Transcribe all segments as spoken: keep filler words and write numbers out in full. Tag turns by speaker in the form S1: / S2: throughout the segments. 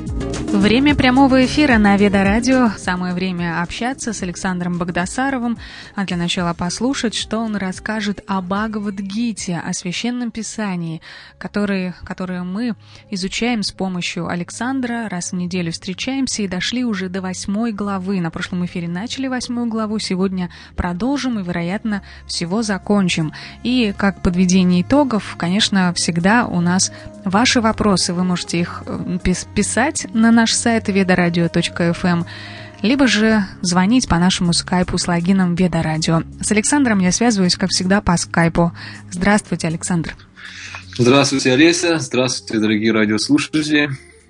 S1: Время прямого эфира на Веда Радио. Самое время общаться с Александром Багдасаровым, а для начала послушать, что он расскажет о Бхагавад-гите, о Священном Писании, которые, которые мы изучаем с помощью Александра, раз в неделю встречаемся и дошли уже до восьмой главы. На прошлом эфире начали восьмую главу, сегодня продолжим и, вероятно, всего закончим. И как подведение итогов, конечно, всегда у нас ваши вопросы. Вы можете их писать на наш сайт ведарадио точка эф эм, либо же звонить по нашему скайпу с логином Ведарадио. С Александром я связываюсь, как всегда, по скайпу. Здравствуйте, Александр.
S2: Здравствуйте, Олеся. Здравствуйте, дорогие радиослушатели.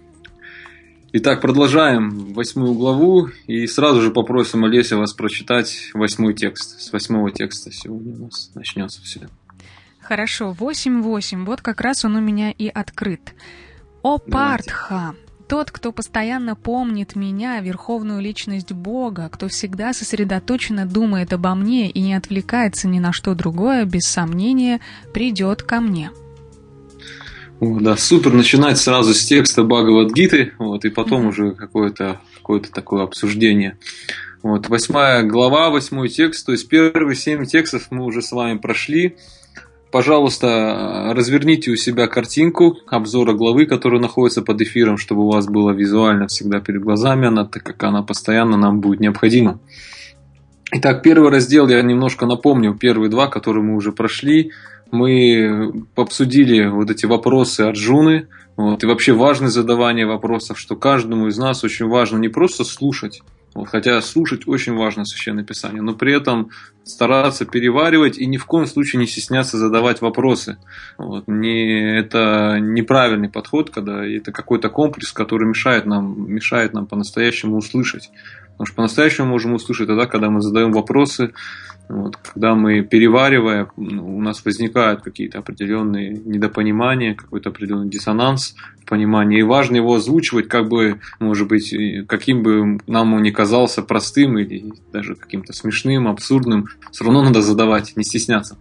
S2: Итак, продолжаем восьмую главу и сразу же попросим Олеся вас прочитать восьмой текст. С восьмого текста сегодня у нас начнется все.
S1: Хорошо, восемь восемь. Вот как раз он у меня и открыт. «О Партха! Тот, кто постоянно помнит меня, верховную личность Бога, кто всегда сосредоточенно думает обо мне и не отвлекается ни на что другое, без сомнения, придет ко мне».
S2: О, да, супер, начинать сразу с текста Бхагавад-гиты, вот, и потом mm-hmm. уже какое-то, какое-то такое обсуждение. Вот, восьмая глава, восьмой текст, то есть первые семь текстов мы уже с вами прошли. Пожалуйста, разверните у себя картинку обзора главы, которая находится под эфиром, чтобы у вас было визуально всегда перед глазами, она, так как она постоянно нам будет необходима. Итак, первый раздел, я немножко напомню, первые два, которые мы уже прошли, мы обсудили вот эти вопросы Арджуны, вот, и вообще важность задавания вопросов, что каждому из нас очень важно не просто слушать, вот, хотя слушать очень важно Священное Писание, но при этом стараться переваривать и ни в коем случае не стесняться задавать вопросы. Вот, не, это неправильный подход, когда это какой-то комплекс, который мешает нам, мешает нам по-настоящему услышать. Потому что по-настоящему можем услышать тогда, когда мы задаем вопросы, вот, когда мы, переваривая, у нас возникают какие-то определенные недопонимания, какой-то определенный диссонанс в понимании. И важно его озвучивать, как бы, может быть, каким бы нам он ни казался простым или даже каким-то смешным, абсурдным, все равно надо задавать, не стесняться.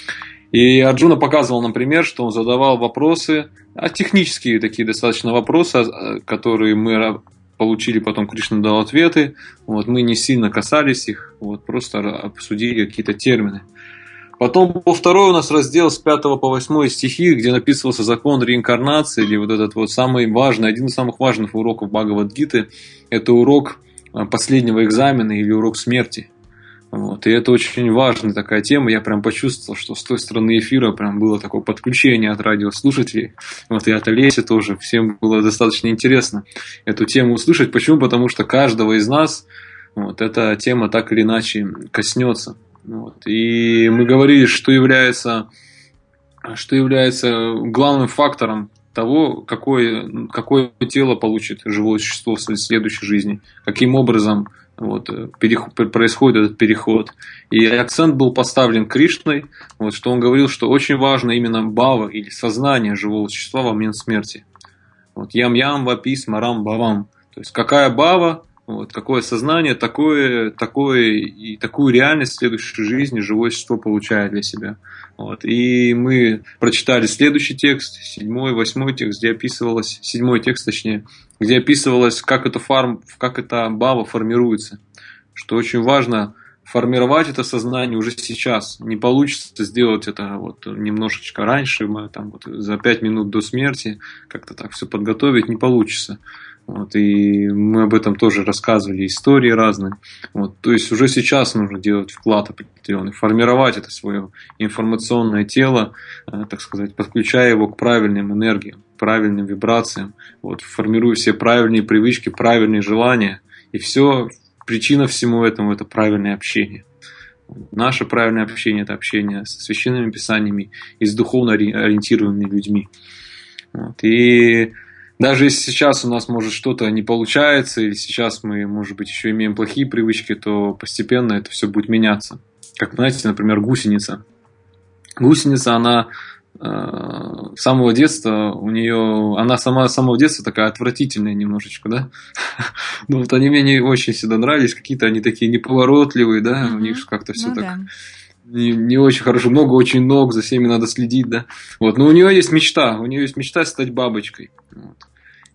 S2: И Арджуна показывал, например, что он задавал вопросы, а технические такие достаточно вопросы, которые мы получили, потом Кришна дал ответы, вот, мы не сильно касались их, вот, просто обсудили какие-то термины. Потом по второй у нас раздел с пятого по восьмой стихи, где написывался закон реинкарнации, или вот этот вот самый важный, один из самых важных уроков Бхагавад-гиты, это урок последнего экзамена или урок смерти. Вот, и это очень важная такая тема. Я прям почувствовал, что с той стороны эфира прям было такое подключение от радиослушателей. Вот, и от Олеси тоже. Всем было достаточно интересно эту тему услышать. Почему? Потому что каждого из нас вот, эта тема так или иначе коснется. Вот. И мы говорили, что является, что является главным фактором того, какое, какое тело получит живое существо в следующей жизни. Каким образом вот, переход, происходит этот переход. И акцент был поставлен Кришной, вот, что он говорил, что очень важно именно бхава или сознание живого существа во момент смерти. Вот, ям-ям вапи смарам бхавам. То есть какая бхава, вот, какое сознание, такое, такое, и такую реальность в следующей жизни живое существо получает для себя. Вот. И мы прочитали следующий текст, седьмой, восьмой текст, где описывалось, седьмой текст точнее, где описывалось, как эта, фарм, как эта бхава формируется. Что очень важно формировать это сознание уже сейчас. Не получится сделать это вот немножечко раньше, мы, там, вот, за пять минут до смерти, как-то так все подготовить, не получится. Вот, и мы об этом тоже рассказывали, истории разные. Вот, то есть уже сейчас нужно делать вклад определенный, формировать это свое информационное тело, так сказать, подключая его к правильным энергиям, правильным вибрациям, вот, формируя все правильные привычки, правильные желания. И все, причина всему этому – это правильное общение. Наше правильное общение – это общение со священными писаниями и с духовно ориентированными людьми. Вот, и даже если сейчас у нас, может, что-то не получается, или сейчас мы, может быть, еще имеем плохие привычки, то постепенно это все будет меняться. Как, знаете, например, гусеница. Гусеница, она э, с самого детства, у нее, она сама с самого детства такая отвратительная немножечко, да? Но вот они мне не очень всегда нравились, какие-то они такие неповоротливые, да, у них как-то все так не, не очень хорошо, много очень ног, за всеми надо следить, да. Вот, но у нее есть мечта, у нее есть мечта стать бабочкой. Вот.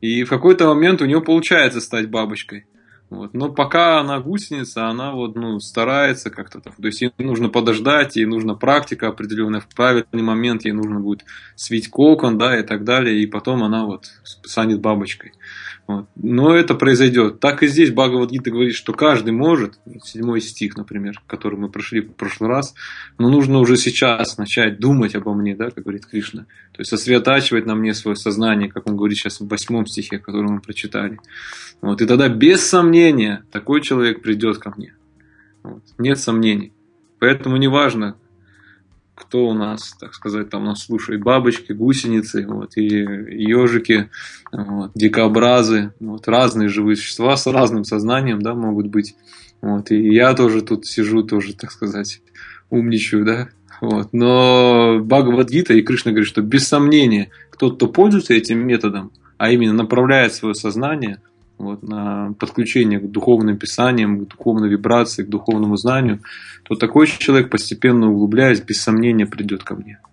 S2: И в какой-то момент у нее получается стать бабочкой. Вот. Но пока она гусеница, она вот, ну, старается как-то там. То есть ей нужно подождать, ей нужна практика определенная, в правильный момент ей нужно будет свить кокон, да, и так далее, и потом она вот станет бабочкой. Вот. Но это произойдет. Так и здесь Бхагавад-гита говорит, что каждый может, седьмой стих, например, который мы прошли в прошлый раз, но нужно уже сейчас начать думать обо мне, да, как говорит Кришна. То есть сосредотачивать на мне свое сознание, как он говорит сейчас в восьмом стихе, который мы прочитали. Вот. И тогда без сомнения такой человек придет ко мне. Вот. Нет сомнений. Поэтому неважно, кто у нас, так сказать, там нас слушает, бабочки, гусеницы, вот, и ежики, вот, дикобразы, вот, разные живые существа с разным сознанием, да, могут быть. Вот, и я тоже тут сижу, тоже, так сказать, умничаю, да. Вот. Но Бхагавад-гита и Кришна говорит, что без сомнения кто-то, кто пользуется этим методом, а именно направляет свое сознание вот, на подключение к духовным писаниям, к духовной вибрации, к духовному знанию, то такой человек, постепенно углубляясь, без сомнения придет ко мне.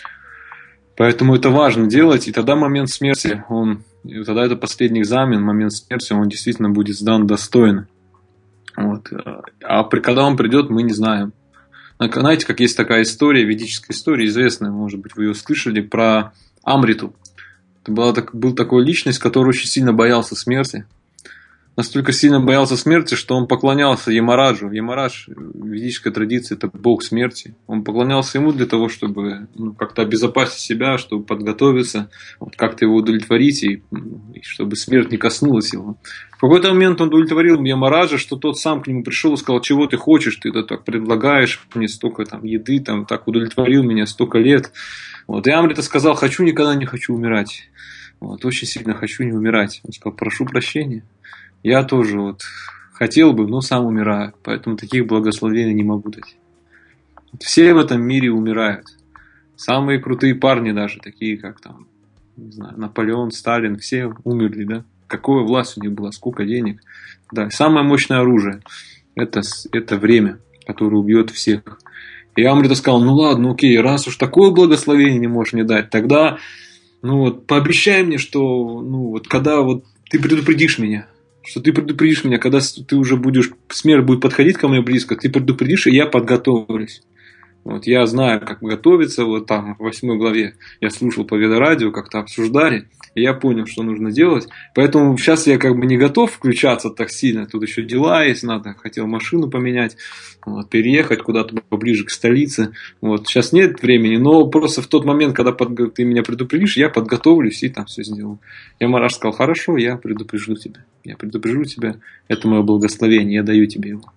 S2: Поэтому это важно делать, и тогда момент смерти, он, тогда это последний экзамен, момент смерти, он действительно будет сдан достойно. Вот. А когда он придет, мы не знаем. Знаете, как есть такая история, ведическая история, известная, может быть, вы ее слышали, про Амриту. Это была, был такой личность, который очень сильно боялся смерти. Настолько сильно боялся смерти, что он поклонялся Ямараджу. Ямарадж в ведической традиции – это бог смерти. Он поклонялся ему для того, чтобы ну, как-то обезопасить себя, чтобы подготовиться, вот, как-то его удовлетворить, и, и чтобы смерть не коснулась его. В какой-то момент он удовлетворил Ямараджа, что тот сам к нему пришел и сказал, чего ты хочешь, ты это так предлагаешь мне столько там, еды, там, так удовлетворил меня столько лет. Вот. И Амрита сказал, хочу, никогда не хочу умирать. Вот. Очень сильно хочу не умирать. Он сказал, прошу прощения. Я тоже вот хотел бы, но сам умираю. Поэтому таких благословений не могу дать. Все в этом мире умирают. Самые крутые парни даже, такие как там, не знаю, Наполеон, Сталин, все умерли, да? Какая власть у них была, сколько денег. Да, самое мощное оружие это, это время, которое убьет всех. И Амрита сказал, ну ладно, окей, раз уж такое благословение не можешь мне дать, тогда ну вот, пообещай мне, что ну вот когда вот ты предупредишь меня, что ты предупредишь меня, когда ты уже будешь, смерть будет подходить ко мне близко, ты предупредишь, и я подготовлюсь. Вот, я знаю, как готовиться, вот там в восьмой главе я слушал по Ведарадио, как-то обсуждали, и я понял, что нужно делать. Поэтому сейчас я как бы не готов включаться так сильно, тут еще дела есть, надо, хотел машину поменять, вот, переехать куда-то поближе к столице. Вот, сейчас нет времени, но просто в тот момент, когда под, ты меня предупредишь, я подготовлюсь и там все сделаю. Ямарадж сказал, хорошо, я предупрежу тебя, я предупрежу тебя, это мое благословение, я даю тебе его.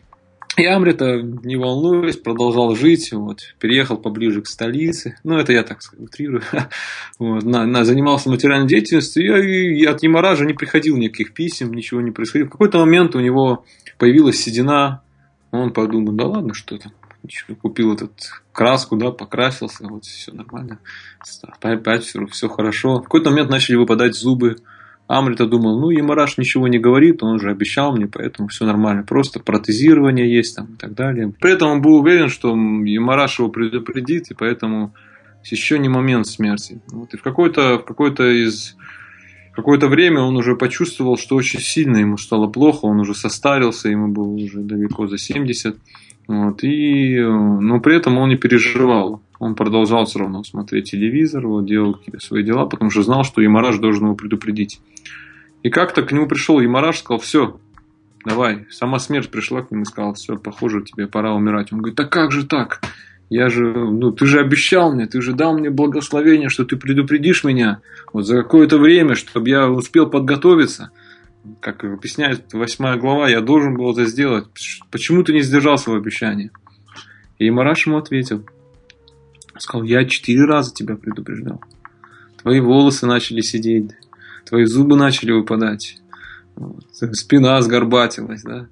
S2: И Амрита, не волнуясь, продолжал жить, вот, переехал поближе к столице. Ну, это я так утрирую. Вот, на, на, занимался материальной деятельностью, и, и от Ямараджа не приходило никаких писем, ничего не происходило. В какой-то момент у него появилась седина. Он подумал, да ладно, что там. Купил этот краску, да, покрасился, вот, все нормально. Опять все, все хорошо. В какой-то момент начали выпадать зубы. Амрита думал, ну, Ямарадж ничего не говорит, он же обещал мне, поэтому все нормально. Просто протезирование есть там и так далее. При этом он был уверен, что Ямарадж его предупредит, и поэтому еще не момент смерти. Вот. И в какое-то, в какое-то из... какое-то время он уже почувствовал, что очень сильно ему стало плохо, он уже состарился, ему было уже далеко за семьдесят. Вот. И... Но при этом он не переживал. Он продолжал все равно смотреть телевизор, вот, делал какие-то свои дела, потому что знал, что Ямарадж должен его предупредить. И как-то к нему пришел Ямарадж, сказал, все, давай. Сама смерть пришла к нему и сказала, все, похоже, тебе пора умирать. Он говорит, да как же так? Я же, ну, ты же обещал мне, ты же дал мне благословение, что ты предупредишь меня вот за какое-то время, чтобы я успел подготовиться. Как объясняет восьмая глава, я должен был это сделать. Почему ты не сдержал свое обещание? И Ямарадж ему ответил. Сказал, я четыре раза тебя предупреждал. Твои волосы начали сидеть, твои зубы начали выпадать, вот, спина сгорбатилась, да?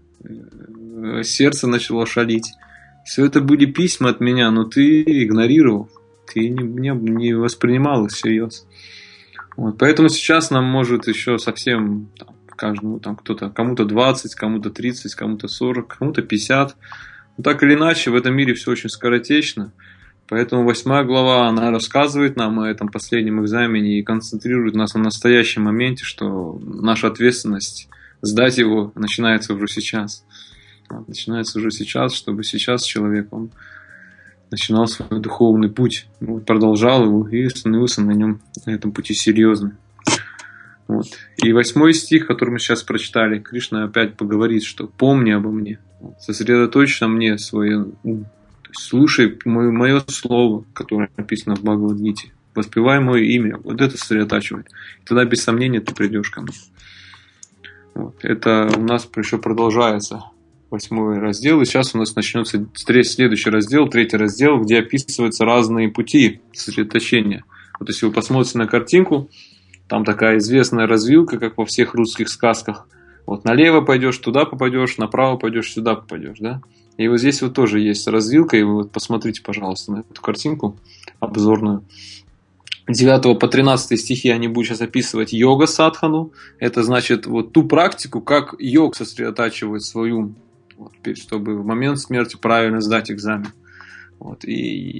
S2: Сердце начало шалить. Все это были письма от меня, но ты игнорировал, ты не, не, не воспринимал их всерьез. Вот, поэтому сейчас нам может еще совсем там, каждому, там, кто-то, кому-то двадцать, кому-то тридцать, кому-то сорок, кому-то пятьдесят. Но так или иначе, в этом мире все очень скоротечно. Поэтому восьмая глава, она рассказывает нам о этом последнем экзамене и концентрирует нас на настоящем моменте, что наша ответственность сдать его начинается уже сейчас. Начинается уже сейчас, чтобы сейчас человек, он начинал свой духовный путь, продолжал его и становился на нем, на этом пути серьезным. Вот. И восьмой стих, который мы сейчас прочитали, Кришна опять поговорит, что «помни обо мне, сосредоточь на мне свое ум». Слушай мое, мое слово, которое написано в Бхагавад-гите. Воспевай мое имя. Вот это сосредотачивает. Тогда без сомнения ты придешь ко мне. Вот. Это у нас еще продолжается восьмой раздел. И сейчас у нас начнется следующий раздел, третий раздел, где описываются разные пути сосредоточения. Вот если вы посмотрите на картинку, там такая известная развилка, как во всех русских сказках. Вот налево пойдешь, туда попадешь, направо пойдешь, сюда попадешь, да? И вот здесь вот тоже есть развилка, и вы вот посмотрите, пожалуйста, на эту картинку обзорную. девятого по тринадцатый стихи они будут сейчас описывать йога-садхану. Это значит вот ту практику, как йог сосредотачивает свой ум, вот, чтобы в момент смерти правильно сдать экзамен. Вот, и,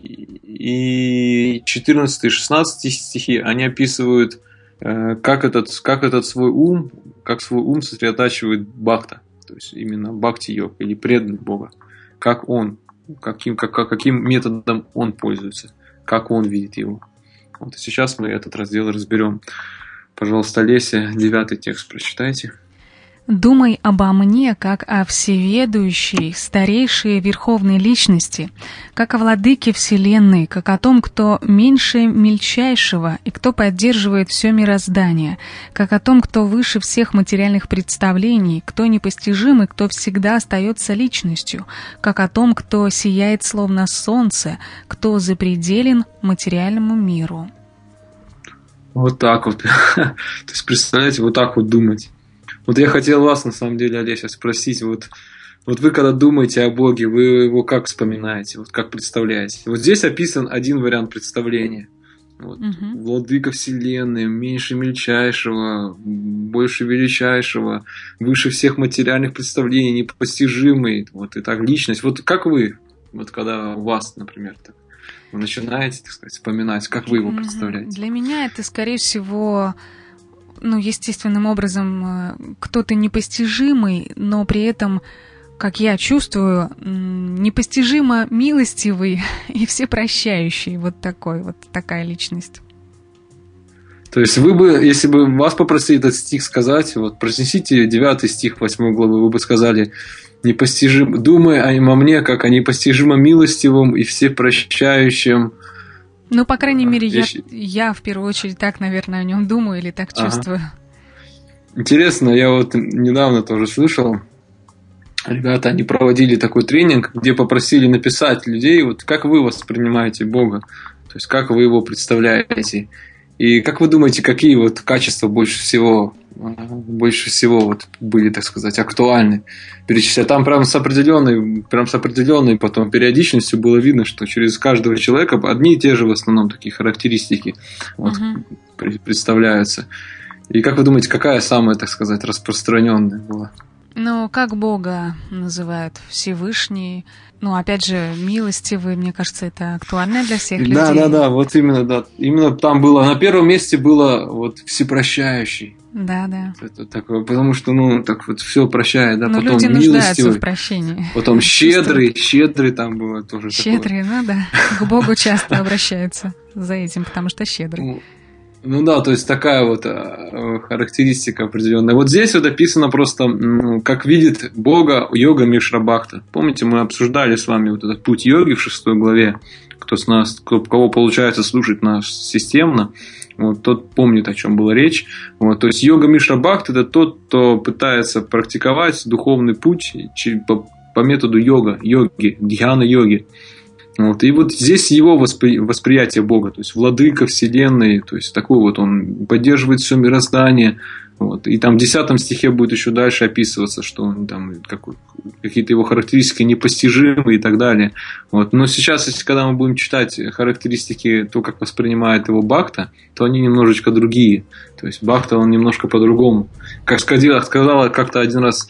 S2: и четырнадцатый и шестнадцатый стихи они описывают, как этот, как этот свой ум, как свой ум сосредотачивает бхакта. То есть именно бхакти-йог или преданный Бога. Как он, каким, как, каким методом он пользуется, как он видит его. Вот и сейчас мы этот раздел разберем. Пожалуйста, Леся, девятый текст прочитайте.
S1: «Думай обо мне, как о всеведущей, старейшей верховной личности, как о владыке вселенной, как о том, кто меньше мельчайшего и кто поддерживает все мироздание, как о том, кто выше всех материальных представлений, кто непостижим и кто всегда остается личностью, как о том, кто сияет словно солнце, кто запределен материальному миру».
S2: Вот так вот. То есть, представляете, вот так вот думать. Вот я хотел вас, на самом деле, Олеся, спросить, вот, вот вы когда думаете о Боге, вы его как вспоминаете, вот как представляете? Вот здесь описан один вариант представления. Вот, угу. Владыка вселенной, меньше мельчайшего, больше величайшего, выше всех материальных представлений, непостижимый, вот и так личность. Вот как вы, вот когда у вас, например, так, вы начинаете, так сказать, вспоминать, как вы его представляете?
S1: Для меня это, скорее всего, ну, естественным образом кто-то непостижимый, но при этом, как я чувствую, непостижимо милостивый и всепрощающий. Вот такой, вот такая личность.
S2: То есть вы бы, если бы вас попросили этот стих сказать, вот произнесите девятый стих восьмой главы, вы бы сказали: непостижим, думай о мне, как о непостижимо милостивом и всепрощающем.
S1: Ну, по крайней мере, я, я в первую очередь так, наверное, о нем думаю или так чувствую.
S2: Ага. Интересно, я вот недавно тоже слышал, ребята, они проводили такой тренинг, где попросили написать людей, вот как вы воспринимаете Бога, то есть как вы его представляете. И как вы думаете, какие вот качества больше всего, больше всего вот были, так сказать, актуальны? Перечислять. Там прям с определенной, прям с определенной потом периодичностью было видно, что через каждого человека одни и те же в основном такие характеристики вот, uh-huh. представляются. И как вы думаете, какая самая, так сказать, распространенная была?
S1: Ну, как Бога называют? Всевышний. Ну, опять же, милостивый, мне кажется, это актуально для всех людей.
S2: Да, да, да, вот именно, да. Именно там было, на первом месте было вот всепрощающий.
S1: Да, да.
S2: Это такое, потому что, ну, так вот все прощает, да,
S1: но
S2: потом
S1: люди
S2: милостивый.
S1: Нуждаются в прощении.
S2: Потом щедрый, щедрый там было тоже.
S1: Щедрый, такое. Ну да. К Богу часто обращаются за этим, потому что щедрый.
S2: Ну да, то есть такая вот характеристика определенная. Вот здесь вот описано просто, ну, как видит Бога йога Мишра-бхакта. Помните, мы обсуждали с вами вот этот путь йоги в шестой главе. Кто с нас, кто, кого получается слушать нас системно, вот, тот помнит, о чем была речь. Вот, то есть йога Мишра-бхакта — это тот, кто пытается практиковать духовный путь по, по методу йога, йоги, дхьяна-йоги. Вот. И вот здесь его воспри... восприятие Бога, то есть владыка вселенной, то есть такой вот он поддерживает все мироздание. Вот. И там в десятом стихе будет еще дальше описываться, что он там какой... какие-то его характеристики непостижимы и так далее. Вот. Но сейчас, если когда мы будем читать характеристики, то, как воспринимает его Бхакта, то они немножечко другие. То есть Бхакта он немножко по-другому. Как сказала, сказала как-то один раз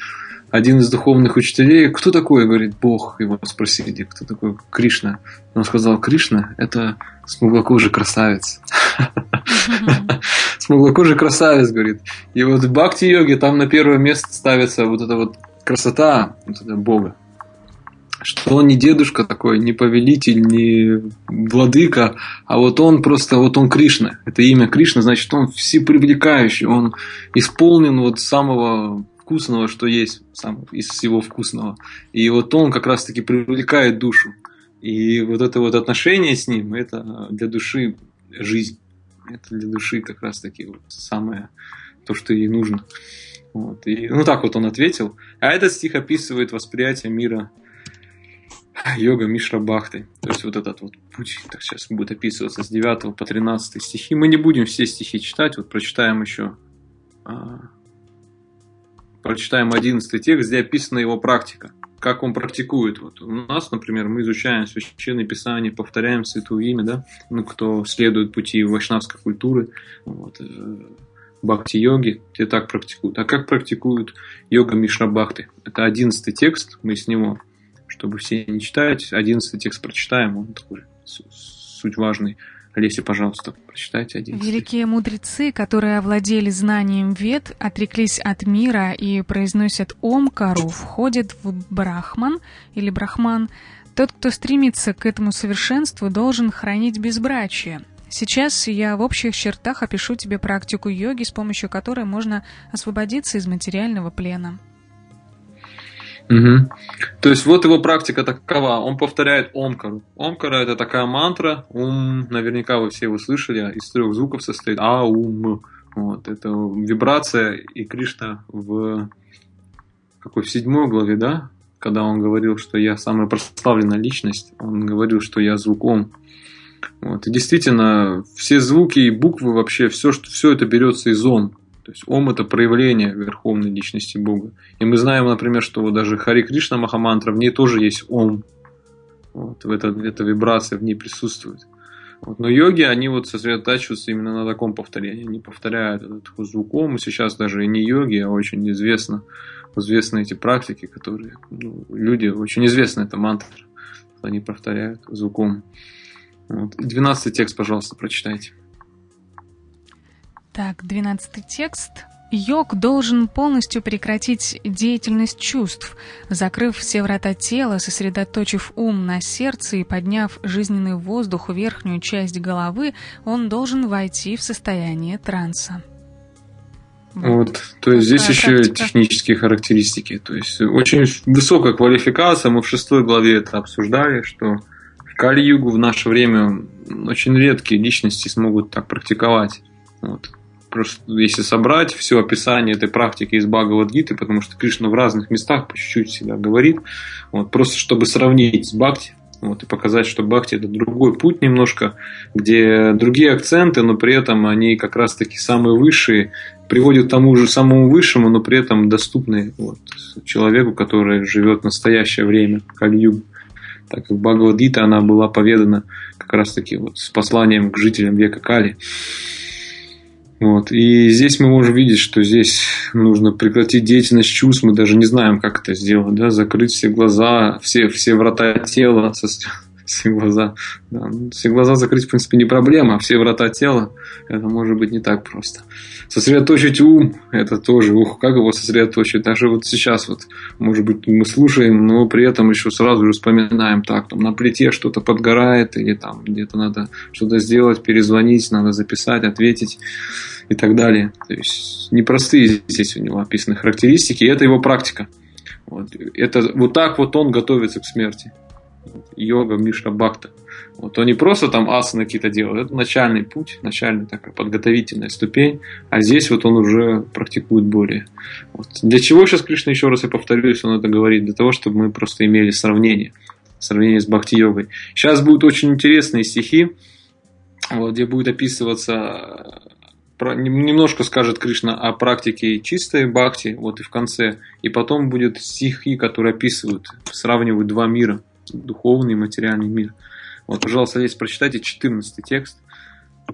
S2: один из духовных учителей: кто такой? Говорит, Бог. Его спросили, кто такой? Кришна. Он сказал, Кришна – это смуглокожий красавец. Смуглокожий красавец, говорит. И вот в бхакти-йоге там на первое место ставится вот эта вот красота вот это Бога. Что он не дедушка такой, не повелитель, не владыка, а вот он просто, вот он Кришна. Это имя Кришна, значит, он всепривлекающий, он исполнен вот самого вкусного, что есть, сам, из всего вкусного. И вот он как раз-таки привлекает душу. И вот это вот отношение с ним, это для души жизнь. Это для души как раз-таки вот самое, то, что ей нужно. Вот. И, ну, так вот он ответил. А этот стих описывает восприятие мира йога Мишра Бхакти. То есть вот этот вот путь, так сейчас будет описываться с девятого по тринадцатый стихи. Мы не будем все стихи читать, вот прочитаем еще прочитаем одиннадцатый текст, где описана его практика, как он практикует. Вот у нас, например, мы изучаем Священное Писание, повторяем Святое Имя, да, ну, кто следует пути вайшнавской культуры, вот, бхакти-йоги, те так практикуют. А как практикуют йога Мишра Бхакти? Это одиннадцатый текст, мы с него, чтобы все не читать, одиннадцатый текст прочитаем, он такой суть важный. Олеся, пожалуйста, прочитайте один.
S1: Великие мудрецы, которые овладели знанием вед, отреклись от мира и произносят Омкару, входят в Брахман или Брахман. Тот, кто стремится к этому совершенству, должен хранить безбрачие. Сейчас я в общих чертах опишу тебе практику йоги, с помощью которой можно освободиться из материального плена.
S2: Угу. То есть вот его практика такова. Он повторяет Омкару. Омкара — это такая мантра. Ум, наверняка вы все его слышали, из трех звуков состоит. Аум. Вот. Это вибрация. И Кришна в какой в седьмой главе, да, когда он говорил, что я самая прославленная личность, он говорил, что я звук Ом. Вот. И действительно, все звуки и буквы вообще, все, что, все это берется из Ом. То есть Ом — это проявление верховной личности Бога. И мы знаем, например, что вот даже Хари Кришна Махамантра, в ней тоже есть Ом. Вот, в это, эта вибрация в ней присутствует. Вот. Но йоги, они вот сосредотачиваются именно на таком повторении. Они повторяют этот звук Ом. Сейчас даже и не йоги, а очень известно, известны эти практики, которые ну, люди, очень известны эта мантра. Они повторяют звук Ом. Вот. двенадцатый текст, пожалуйста, прочитайте.
S1: Так, двенадцатый текст. Йог должен полностью прекратить деятельность чувств, закрыв все врата тела, сосредоточив ум на сердце и подняв жизненный воздух в верхнюю часть головы, он должен войти в состояние транса.
S2: Вот, вот то есть здесь еще практика. Технические характеристики. То есть очень высокая квалификация. Мы в шестой главе это обсуждали, что в Кали-югу в наше время очень редкие личности смогут так практиковать. Вот. Просто если собрать все описание этой практики из Бхагавад-гиты, потому что Кришна в разных местах по чуть-чуть всегда говорит, вот, просто чтобы сравнить с Бхакти, вот, и показать, что Бхакти — это другой путь немножко, где другие акценты, но при этом они как раз-таки самые высшие, приводят к тому же самому высшему, но при этом доступны вот, человеку, который живет в настоящее время, Кали-югу. Так как Бхагавад-гита, она была поведана как раз-таки вот, с посланием к жителям века Кали. Вот. И здесь мы можем видеть, что здесь нужно прекратить деятельность чувств. Мы даже не знаем, как это сделать. Да? Закрыть все глаза, все, все врата тела. Все глаза. Да. Все глаза закрыть, в принципе, не проблема. А все врата тела, это может быть не так просто. Сосредоточить ум, это тоже, ух, как его сосредоточить. Даже вот сейчас, вот, может быть, мы слушаем, но при этом еще сразу же вспоминаем, так, там на плите что-то подгорает, или там где-то надо что-то сделать, перезвонить, надо записать, ответить и так далее. То есть непростые здесь у него описаны характеристики, и это его практика. Вот. Это, вот так вот он готовится к смерти. Йога Мишра Бхакти. Вот он не просто там асаны какие-то делает, это начальный путь, начальная такая подготовительная ступень, а здесь вот он уже практикует более. Вот. Для чего сейчас Кришна, еще раз я повторюсь, он это говорит? Для того, чтобы мы просто имели сравнение, сравнение с бхакти-йогой. Сейчас будут очень интересные стихи, вот, где будет описываться, немножко скажет Кришна о практике чистой бхакти, вот и в конце, и потом будут стихи, которые описывают, сравнивают два мира, духовный и материальный мир. Вот, пожалуйста, Олесь, прочитайте четырнадцатый текст.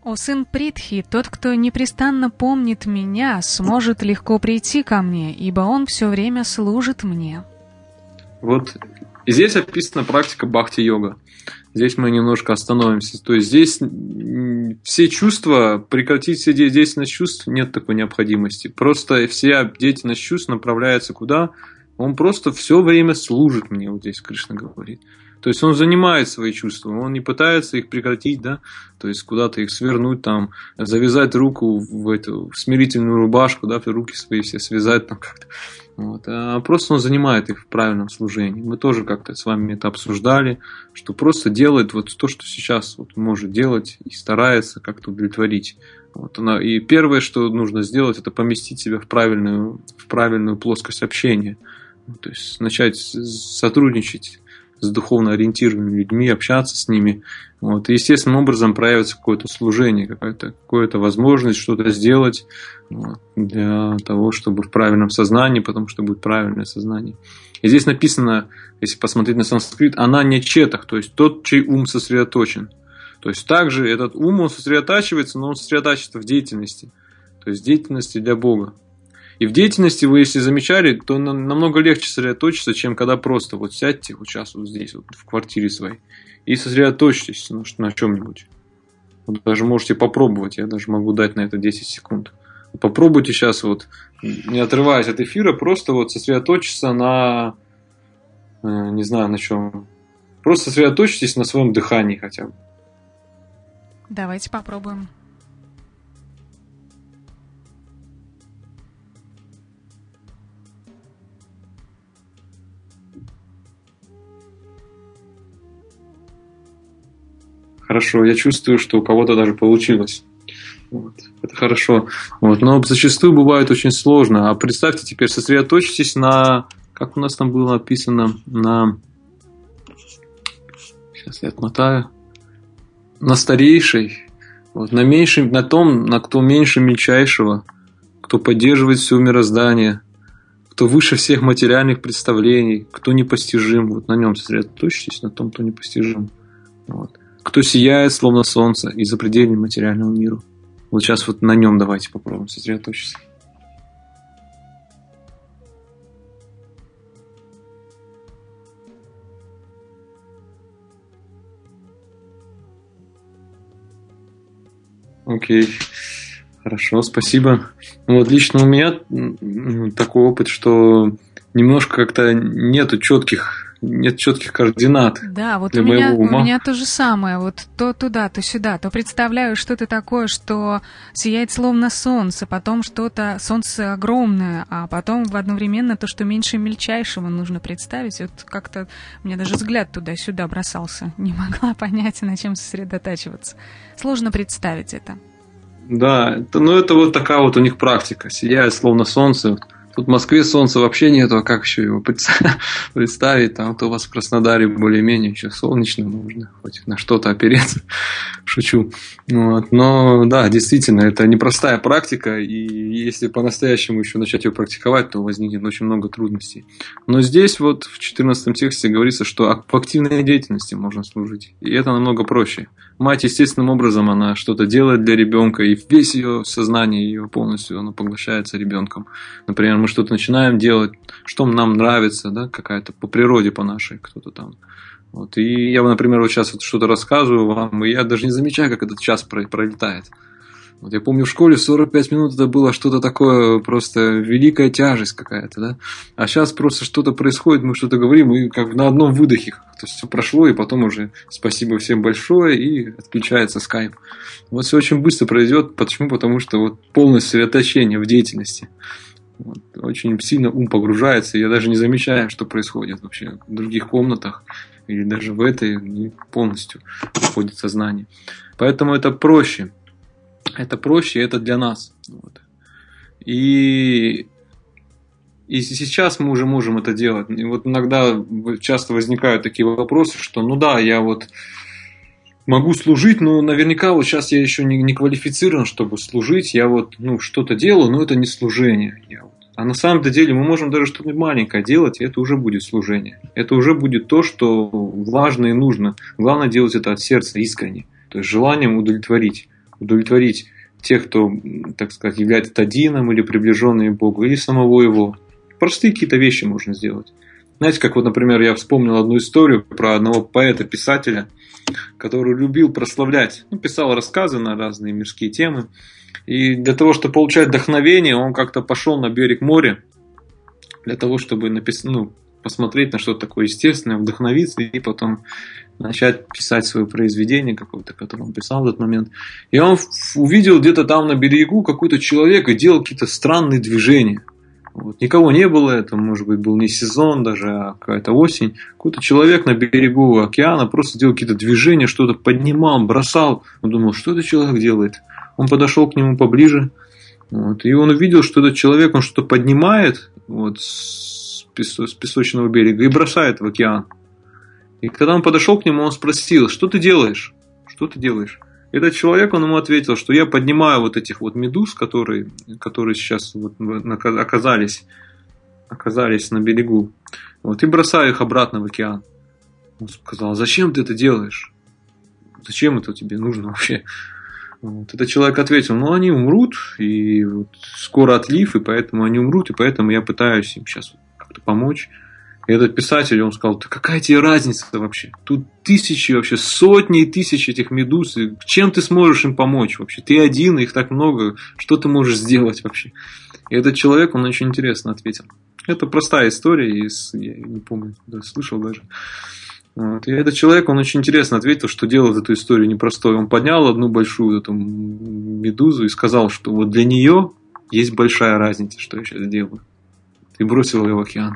S1: О сын Притхи, тот, кто непрестанно помнит меня, сможет легко прийти ко мне, ибо он все время служит мне.
S2: Вот здесь описана практика бхакти-йога. Здесь мы немножко остановимся. То есть здесь все чувства, прекратить все деятельность чувств нет такой необходимости. Просто вся деятельность чувств направляется куда? Он просто все время служит мне, вот здесь Кришна говорит. То есть он занимает свои чувства, он не пытается их прекратить, да, то есть куда-то их свернуть, там, завязать руку в эту в смирительную рубашку, да, руки свои все связать там как-то. Вот. А просто он занимает их в правильном служении. Мы тоже как-то с вами это обсуждали, что просто делает вот то, что сейчас вот может делать, и старается как-то удовлетворить. Вот она, и первое, что нужно сделать, это поместить себя в правильную, в правильную плоскость общения. То есть начать сотрудничать с духовно ориентированными людьми, общаться с ними. Вот. И естественным образом проявится какое-то служение, какая-то, какая-то возможность что-то сделать вот, для того, чтобы в правильном сознании, потому что будет правильное сознание. И здесь написано, если посмотреть на санскрит, она не четах, то есть тот, чей ум сосредоточен. То есть также этот ум, он сосредотачивается, но он сосредотачивается в деятельности. То есть в деятельности для Бога. И в деятельности, вы если замечали, то намного легче сосредоточиться, чем когда просто вот сядьте вот сейчас вот здесь, вот в квартире своей, и сосредоточьтесь на, на чем-нибудь. Вот даже можете попробовать, я даже могу дать на это десять секунд. Попробуйте сейчас, вот, не отрываясь от эфира, просто вот сосредоточиться на, не знаю на чем, просто сосредоточьтесь на своем дыхании хотя бы.
S1: Давайте попробуем.
S2: Хорошо, я чувствую, что у кого-то даже получилось. Вот, это хорошо. Вот, но зачастую бывает очень сложно. А представьте теперь, сосредоточьтесь на, как у нас там было написано, на, сейчас я отмотаю, на старейшей, вот, на меньшем, на том, на кто меньше мельчайшего, кто поддерживает все мироздание, кто выше всех материальных представлений, кто непостижим. Вот на нем сосредоточьтесь, на том, кто непостижим. Вот. Кто сияет, словно солнце, и запредельный материальному миру. Вот сейчас вот на нем давайте попробуем сосредоточиться. Окей. Хорошо, спасибо. Вот лично у меня такой опыт, что немножко как-то нету четких нет четких координат.
S1: Да, вот у меня, у меня то же самое. Вот то туда, то сюда. То представляю что-то такое, что сияет словно солнце, потом что-то, солнце огромное, а потом одновременно то, что меньше мельчайшего нужно представить. Вот как-то у меня даже взгляд туда-сюда бросался. Не могла понять, на чем сосредотачиваться. Сложно представить это. Да, это, ну это вот такая вот у них практика. Сияет словно солнце. Тут в Москве солнца вообще нету, а как еще его представить? Там то у вас в Краснодаре более-менее еще солнечно, можно хоть на что-то опереться. Шучу. Вот. Но да, действительно, это непростая практика, и если по-настоящему еще начать ее практиковать, то возникнет очень много трудностей. Но здесь вот в четырнадцатом тексте говорится, что в активной деятельности можно служить, и это намного проще. Мать естественным образом она что-то делает для ребенка, и весь ее сознание, ее полностью оно поглощается ребенком. Например, мы что-то начинаем делать, что нам нравится, да, какая-то по природе, по нашей, кто-то там. Вот. И я, например, вот сейчас вот что-то рассказываю вам, и я даже не замечаю, как этот час пролетает. Вот я помню, в школе сорок пять минут это было что-то такое, просто великая тяжесть какая-то, да. А сейчас просто что-то происходит, мы что-то говорим, и как на одном выдохе. То есть все прошло, и потом уже спасибо всем большое, и отключается скайп. Вот все очень быстро произойдет. Почему? Потому что вот полное сосредоточение в деятельности. Вот. Очень сильно ум погружается, и я даже не замечаю, что происходит вообще в других комнатах, или даже в этой полностью уходит сознание. Поэтому это проще. Это проще, это для нас. Вот. И, и сейчас мы уже можем это делать. И вот иногда часто возникают такие вопросы, что ну да, я вот могу служить, но наверняка вот сейчас я еще не, не квалифицирован, чтобы служить. Я вот ну, что-то делаю, но это не служение. Я вот. А на самом деле мы можем даже что-то маленькое делать, и это уже будет служение. Это уже будет то, что важно и нужно. Главное делать это от сердца, искренне. То есть желанием удовлетворить
S2: удовлетворить тех, кто, так сказать, является тадином или приближенным к Богу, или самого его. Простые какие-то вещи можно сделать. Знаете, как вот, например, я вспомнил одну историю про одного поэта-писателя, который любил прославлять, ну, писал рассказы на разные мирские темы. И для того, чтобы получать вдохновение, он как-то пошел на берег моря, для того, чтобы напис... ну, посмотреть на что-то такое естественное, вдохновиться и потом начать писать свое произведение какое-то, которое он писал в этот момент. И он увидел где-то там на берегу какой-то человек и делал какие-то странные движения. Вот. Никого не было, это, может быть, был не сезон даже, а какая-то осень. Какой-то человек на берегу океана просто делал какие-то движения, что-то поднимал, бросал. Он думал, что этот человек делает? Он подошел к нему поближе, вот, и он увидел, что этот человек, он что-то поднимает вот, с песочного берега и бросает в океан. И когда он подошел к нему, он спросил, что ты делаешь? Что ты делаешь? Этот человек, он ему ответил, что я поднимаю вот этих вот медуз, которые, которые сейчас вот оказались, оказались на берегу, вот, и бросаю их обратно в океан. Он сказал, зачем ты это делаешь? Зачем это тебе нужно вообще? Вот. Этот человек ответил, ну они умрут, и вот скоро отлив, и поэтому они умрут, и поэтому я пытаюсь им сейчас как-то помочь. И этот писатель, он сказал, да какая тебе разница вообще? Тут тысячи, вообще сотни и тысячи этих медуз, и чем ты сможешь им помочь вообще? Ты один, их так много, что ты можешь сделать вообще? И этот человек, он очень интересно ответил. Это простая история, я не помню, да, слышал даже. Вот. И этот человек, он очень интересно ответил, что делает эту историю непростой. Он поднял одну большую эту медузу и сказал, что вот для нее есть большая разница, что я сейчас делаю. И бросил ее в океан.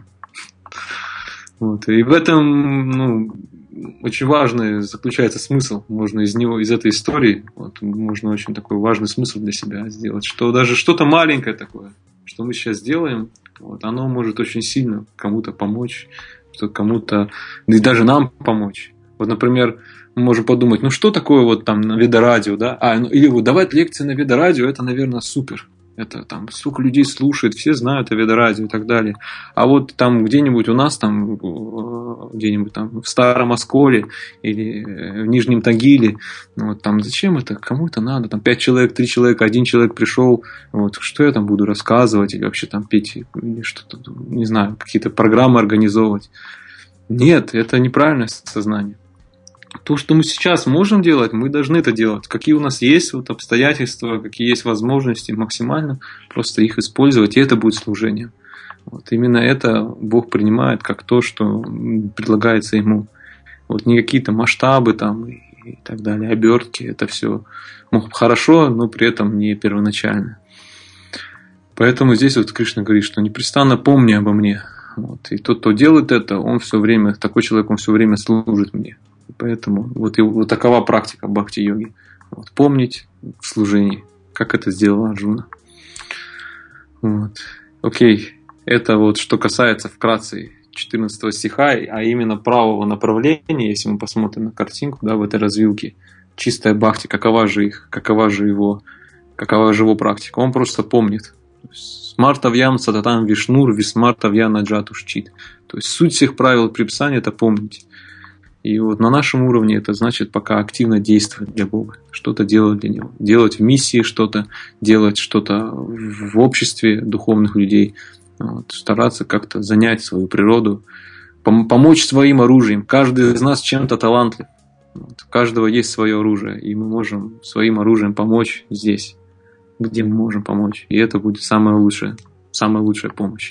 S2: Вот. И в этом, ну, очень важный заключается смысл. Можно из него, из этой истории, вот, можно очень такой важный смысл для себя сделать. Что даже что-то маленькое такое, что мы сейчас делаем, вот, оно может очень сильно кому-то помочь, что кому-то, да и даже нам помочь. Вот, например, мы можем подумать, ну что такое вот там на Ведорадио, да? А, ну, или вот давать лекции на Ведорадио, это, наверное, супер. Это там столько людей слушает, все знают о Ведорадио и так далее. А вот там где-нибудь у нас, там, где-нибудь там в Старом Осколе или в Нижнем Тагиле, вот там зачем это? Кому это надо? Там пять человек, три человека, один человек пришел, вот что я там буду рассказывать или вообще там петь, или что-то, не знаю, какие-то программы организовывать. Нет, это неправильное сознание. То, что мы сейчас можем делать, мы должны это делать. Какие у нас есть вот обстоятельства, какие есть возможности, максимально просто их использовать, и это будет служением. Вот именно это Бог принимает как то, что предлагается Ему. Вот не какие-то масштабы там и, и так далее, обертки, это все хорошо, но при этом не первоначально. Поэтому здесь вот Кришна говорит, что непрестанно помни обо мне. Вот. И тот, кто делает это, он все время, такой человек, он все время служит мне. Поэтому вот, и, вот такова практика бхакти-йоги. Вот, помнить в служении, как это сделала Арджуна. Вот. Окей, это вот что касается вкратце четырнадцатого стиха, а именно правого направления, если мы посмотрим на картинку, да, в этой развилке, чистая бхакти, какова же их, какова же его, какова же его практика. Он просто помнит. Смартавьям сататам вишнур висмартавьяна джатушчит. То есть суть всех правил приписания – это помнить. И вот на нашем уровне это значит пока активно действовать для Бога, что-то делать для Него, делать в миссии что-то, делать что-то в обществе духовных людей, вот, стараться как-то занять свою природу, пом- помочь своим оружием. Каждый из нас чем-то талантлив, вот, у каждого есть свое оружие, и мы можем своим оружием помочь здесь, где мы можем помочь, и это будет самая лучшая, самая лучшая помощь.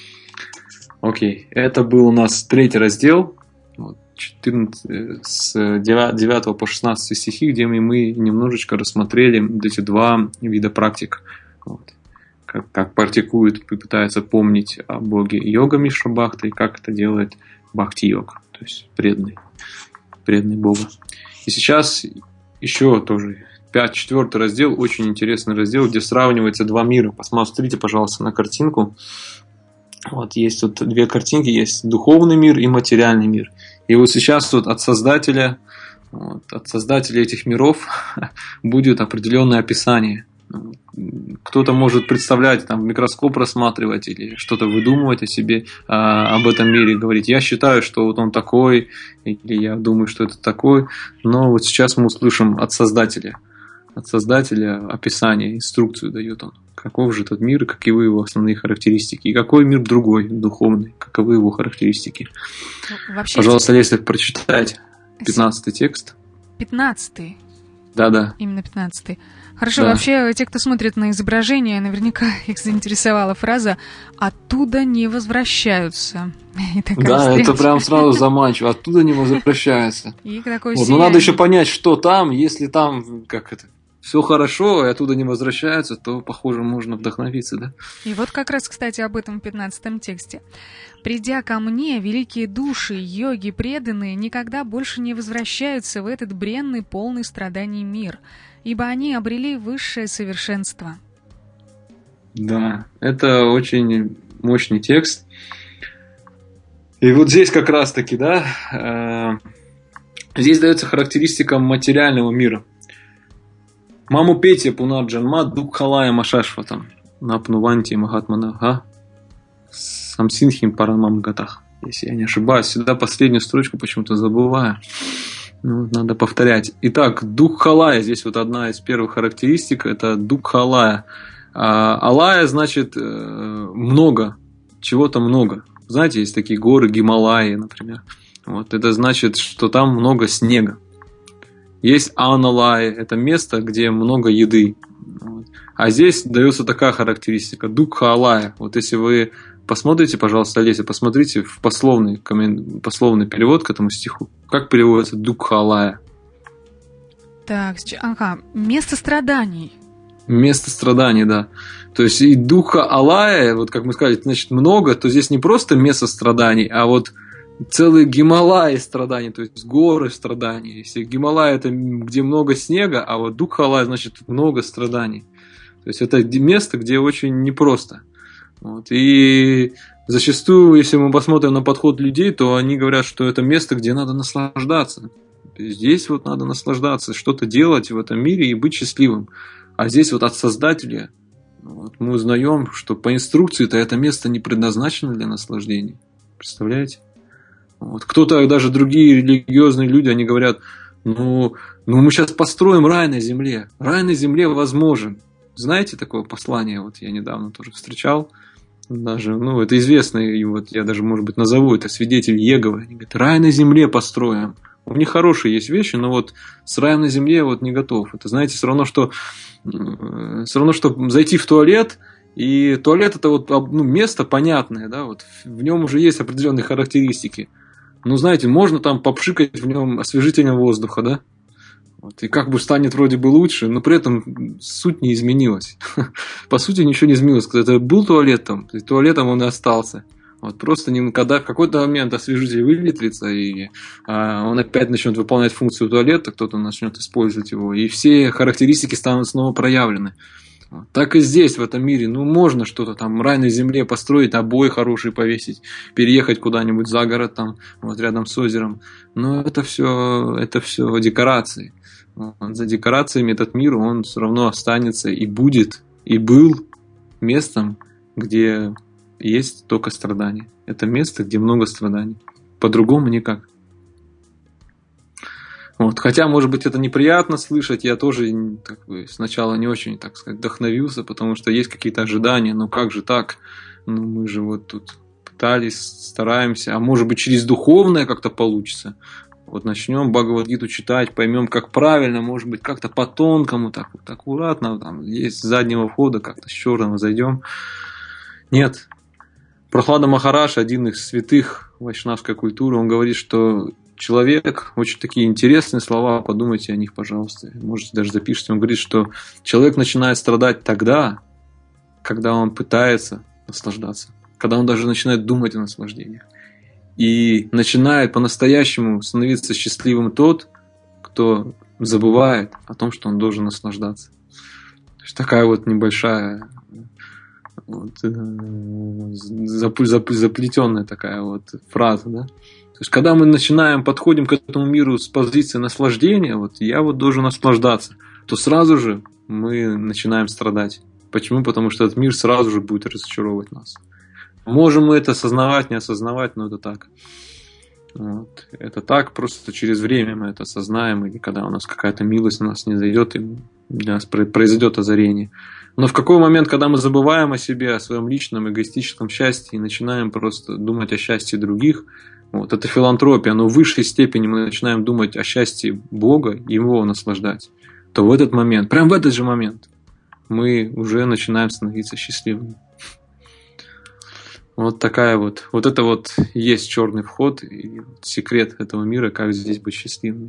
S2: Окей, это был у нас третий раздел. Вот. четырнадцать, с девятого по шестнадцатый стихи, где мы, мы немножечко рассмотрели вот эти два вида практик. Вот. Как, как практикует и пытается помнить о Боге йога Мишра Бхакти, и как это делает бхакти-йога, то есть преданный, преданный Бога. И сейчас еще тоже пятый, четвертый раздел, очень интересный раздел, где сравниваются два мира. Посмотрите, пожалуйста, на картинку. Вот есть вот две картинки, есть духовный мир и материальный мир. И вот сейчас вот от создателя, вот, от создателя этих миров будет определенное описание. Кто-то может представлять, там, микроскоп рассматривать или что-то выдумывать о себе, а, об этом мире, говорить, я считаю, что вот он такой, или я думаю, что это такой. Но вот сейчас мы услышим от создателя. от Создателя описание, инструкцию дает он. Каков же этот мир, и каковы его основные характеристики. И какой мир другой, духовный, каковы его характеристики. Вообще, пожалуйста, если прочитать пятнадцатый текст.
S1: пятнадцатый?
S2: Да-да.
S1: Именно пятнадцатый. Хорошо,
S2: да.
S1: Вообще, те, кто смотрит на изображение, наверняка их заинтересовала фраза «оттуда не возвращаются».
S2: Да, встреча. Это прям сразу заманчиво. Оттуда не возвращаются.
S1: И такой
S2: вот, но надо еще понять, что там, если там, как это, все хорошо, и оттуда не возвращаются, то, похоже, можно вдохновиться, да?
S1: И вот как раз, кстати, об этом в пятнадцатом тексте. «Придя ко мне, великие души, йоги преданные, никогда больше не возвращаются в этот бренный, полный страданий мир, ибо они обрели высшее совершенство».
S2: Да, это очень мощный текст. И вот здесь как раз-таки, да, э, здесь дается характеристика материального мира. Маму Петя Пунарджанма Дукхалая Машашватам Напнуванти Махатманага Самсинхим Парамам Гатах. Если я не ошибаюсь, всегда последнюю строчку почему-то забываю. Ну, надо повторять. Итак, Дукхалая, здесь вот одна из первых характеристик, это Дукхалая. А, алая значит много, чего-то много. Знаете, есть такие горы Гималаи, например. Вот, это значит, что там много снега. Есть Аналай, это место, где много еды. Вот. А здесь дается такая характеристика, Дукха Алая. Вот если вы посмотрите, пожалуйста, Олеся, посмотрите в пословный, пословный перевод к этому стиху. Как переводится Дукха Алая?
S1: Так, ага, место страданий.
S2: Место страданий, да. То есть и Духа Алая, вот как мы сказали, значит много, то здесь не просто место страданий, а вот целые Гималаи страданий, то есть горы страданий. Если Гималай это где много снега, а вот Дукхалай значит много страданий. То есть это место, где очень непросто. Вот. И зачастую, если мы посмотрим на подход людей, то они говорят, что это место, где надо наслаждаться. Здесь вот надо наслаждаться, что-то делать в этом мире и быть счастливым. А здесь вот от Создателя вот, мы узнаем, что по инструкции-то это место не предназначено для наслаждения. Представляете? Вот. Кто-то, даже другие религиозные люди, они говорят, ну, ну мы сейчас построим рай на земле. Рай на земле возможен. Знаете такое послание? Вот я недавно тоже встречал. Даже, ну, это известно, и вот я даже, может быть, назову это свидетель Иеговы. Они говорят, рай на земле построим. У них хорошие есть вещи, но вот с раем на земле вот не готов. Это, знаете, все равно, что, все равно, что зайти в туалет. И туалет это вот ну, место понятное, да, вот в нем уже есть определенные характеристики. Ну, знаете, можно там попшикать в нем освежителем воздуха, да? Вот, и как бы станет вроде бы лучше, но при этом суть не изменилась. По сути, ничего не изменилось. Когда это был туалет там, туалетом он и остался. Вот, просто не, когда в какой-то момент освежитель выветрится, и а, он опять начнет выполнять функцию туалета, кто-то начнет использовать его, и все характеристики станут снова проявлены. Вот. Так и здесь, в этом мире, ну, можно что-то там, рай на земле построить, обои хорошие повесить, переехать куда-нибудь за город, там, вот рядом с озером. Но это все, это все декорации. Вот. За декорациями этот мир, он все равно останется и будет, и был местом, где есть только страдания. Это место, где много страданий. По-другому никак. Вот. Хотя, может быть, это неприятно слышать, я тоже как бы, сначала не очень, так сказать, вдохновился, потому что есть какие-то ожидания, ну как же так, ну мы же вот тут пытались, стараемся, а может быть через духовное как-то получится. Вот начнем Бхагавад-гиту читать, поймем, как правильно, может быть, как-то по-тонкому, так вот аккуратно, там есть с заднего входа, как-то с черного зайдем. Нет. Прохлада Махарадж, один из святых вайшнавской культуры, он говорит, что человек, очень такие интересные слова, подумайте о них, пожалуйста, можете даже запишите, он говорит, что человек начинает страдать тогда, когда он пытается наслаждаться, когда он даже начинает думать о наслаждениях. И начинает по-настоящему становиться счастливым тот, кто забывает о том, что он должен наслаждаться. То есть такая вот небольшая, вот, заплетенная такая вот фраза, да. То есть, когда мы начинаем, подходим к этому миру с позиции наслаждения, вот я вот должен наслаждаться, то сразу же мы начинаем страдать. Почему? Потому что этот мир сразу же будет разочаровывать нас. Можем мы это осознавать, не осознавать, но это так. Вот. Это так, просто через время мы это осознаем, или когда у нас какая-то милость на нас не зайдет, и для нас произойдет озарение. Но в какой момент, когда мы забываем о себе, о своем личном эгоистическом счастье и начинаем просто думать о счастье других, вот, это филантропия, но в высшей степени мы начинаем думать о счастье Бога и Его наслаждать, то в этот момент, прям в этот же момент, мы уже начинаем становиться счастливыми. Вот такая вот, вот это вот есть черный вход и секрет этого мира, как здесь быть счастливыми.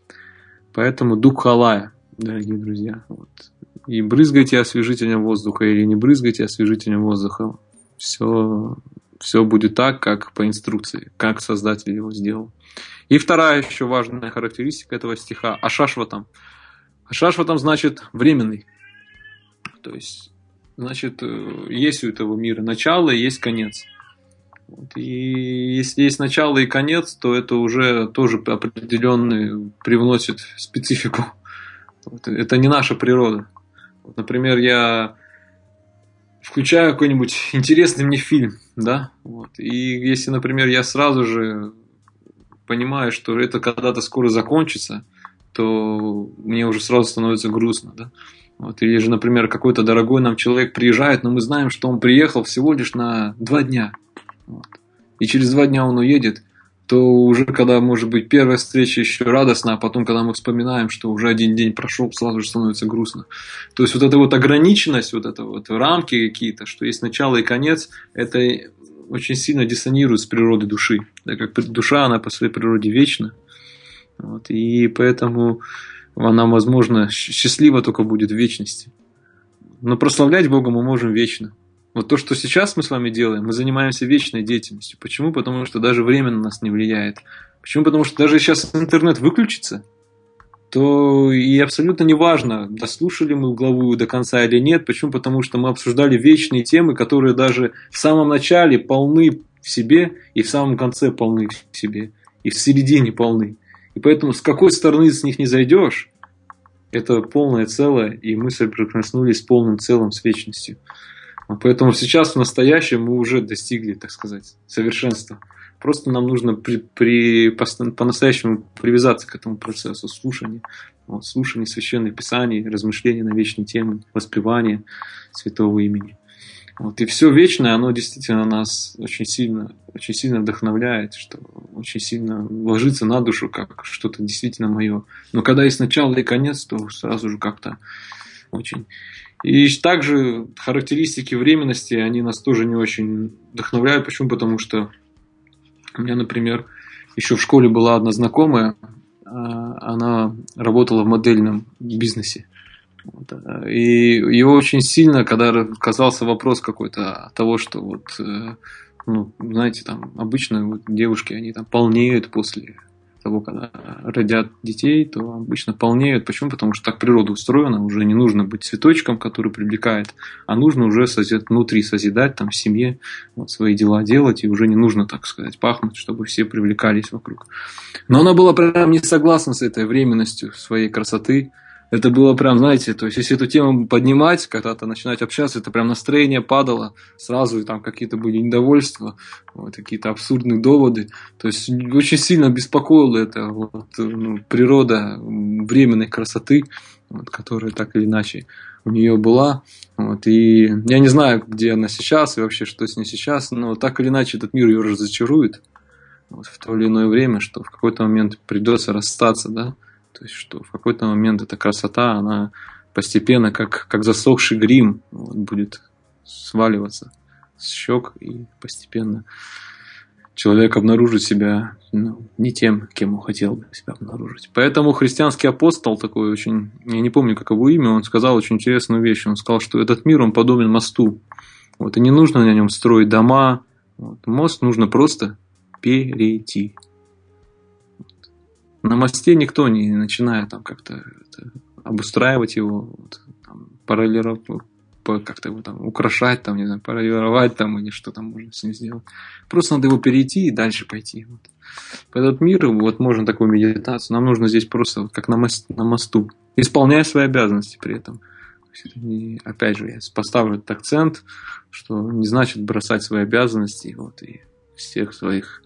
S2: Поэтому дух Халая, дорогие друзья. Вот. И брызгайте освежителем воздуха или не брызгайте освежителем воздуха. Все, все будет так, как по инструкции, как Создатель его сделал. И вторая еще важная характеристика этого стиха – ашашватам. Ашашватам значит временный. То есть значит, есть у этого мира начало и есть конец. Вот. И если есть начало и конец, то это уже тоже определенный привносит специфику. Вот. Это не наша природа. Вот, например, я включаю какой-нибудь интересный мне фильм, да, вот. И если, например, я сразу же понимаю, что это когда-то скоро закончится, то мне уже сразу становится грустно, да. Вот. Или же, например, какой-то дорогой нам человек приезжает, но мы знаем, что он приехал всего лишь на два дня. Вот. И через два дня он уедет, то уже когда, может быть, первая встреча еще радостна, а потом, когда мы вспоминаем, что уже один день прошел, сразу же становится грустно. То есть вот эта вот ограниченность, вот это вот рамки какие-то, что есть начало и конец, это очень сильно диссонирует с природой души. Так как душа, она по своей природе вечна. Вот. И поэтому она, возможно, счастлива только будет в вечности. Но прославлять Бога мы можем вечно. Вот то, что сейчас мы с вами делаем, мы занимаемся вечной деятельностью. Почему? Потому что даже время на нас не влияет. Почему? Потому что даже сейчас интернет выключится, то и абсолютно не важно, дослушали мы главу до конца или нет. Почему? Потому что мы обсуждали вечные темы, которые даже в самом начале полны в себе, и в самом конце полны в себе, и в середине полны. И поэтому с какой стороны с них не зайдешь, это полное целое, и мы соприкоснулись с полным целым, с вечностью. Поэтому сейчас в настоящем мы уже достигли, так сказать, совершенства. Просто нам нужно при, при, по-настоящему привязаться к этому процессу слушания, вот, слушания священных писаний, размышления на вечные темы, воспевания святого имени. Вот, и все вечное, оно действительно нас очень сильно, очень сильно вдохновляет, что очень сильно ложится на душу, как что-то действительно мое. Но когда есть начало и конец, то сразу же как-то очень... И также характеристики временности, они нас тоже не очень вдохновляют. Почему? Потому что у меня, например, еще в школе была одна знакомая, она работала в модельном бизнесе. И ее очень сильно, когда казался вопрос какой-то того, что вот, ну, знаете, там обычно вот девушки, они там полнеют после того, когда родят детей, то обычно полнеют. Почему? Потому что так природа устроена, уже не нужно быть цветочком, который привлекает, а нужно уже созидать, внутри созидать, там, в семье вот, свои дела делать, и уже не нужно, так сказать, пахнуть, чтобы все привлекались вокруг. Но она была прям не согласна с этой временностью своей красоты. Это было прям, знаете, то есть, если эту тему поднимать, когда-то начинать общаться, это прям настроение падало, сразу и там какие-то были недовольства, вот, какие-то абсурдные доводы. То есть, очень сильно беспокоила это вот, ну, природа временной красоты, вот, которая так или иначе у нее была. Вот, и я не знаю, где она сейчас и вообще, что с ней сейчас, но так или иначе этот мир ее разочарует вот, в то или иное время, что в какой-то момент придется расстаться, да. То есть, что в какой-то момент эта красота, она постепенно, как, как засохший грим, вот, будет сваливаться с щек, и постепенно человек обнаружит себя ну, не тем, кем он хотел бы себя обнаружить. Поэтому христианский апостол такой очень, я не помню, как его имя, он сказал очень интересную вещь. Он сказал, что этот мир, он подобен мосту. Вот, и не нужно на нем строить дома. Вот, мост нужно просто перейти. На мосте никто не начинает там как-то это, обустраивать его, вот, там, параллелировать, как-то его там украшать, там, не знаю, параллелировать там, или что там можно с ним сделать. Просто надо его перейти и дальше пойти. Вот. В этот мир, вот можно такую медитацию, нам нужно здесь просто вот, как на, мост, на мосту, исполняя свои обязанности при этом. И, опять же, я поставлю этот акцент, что не значит бросать свои обязанности вот, и всех своих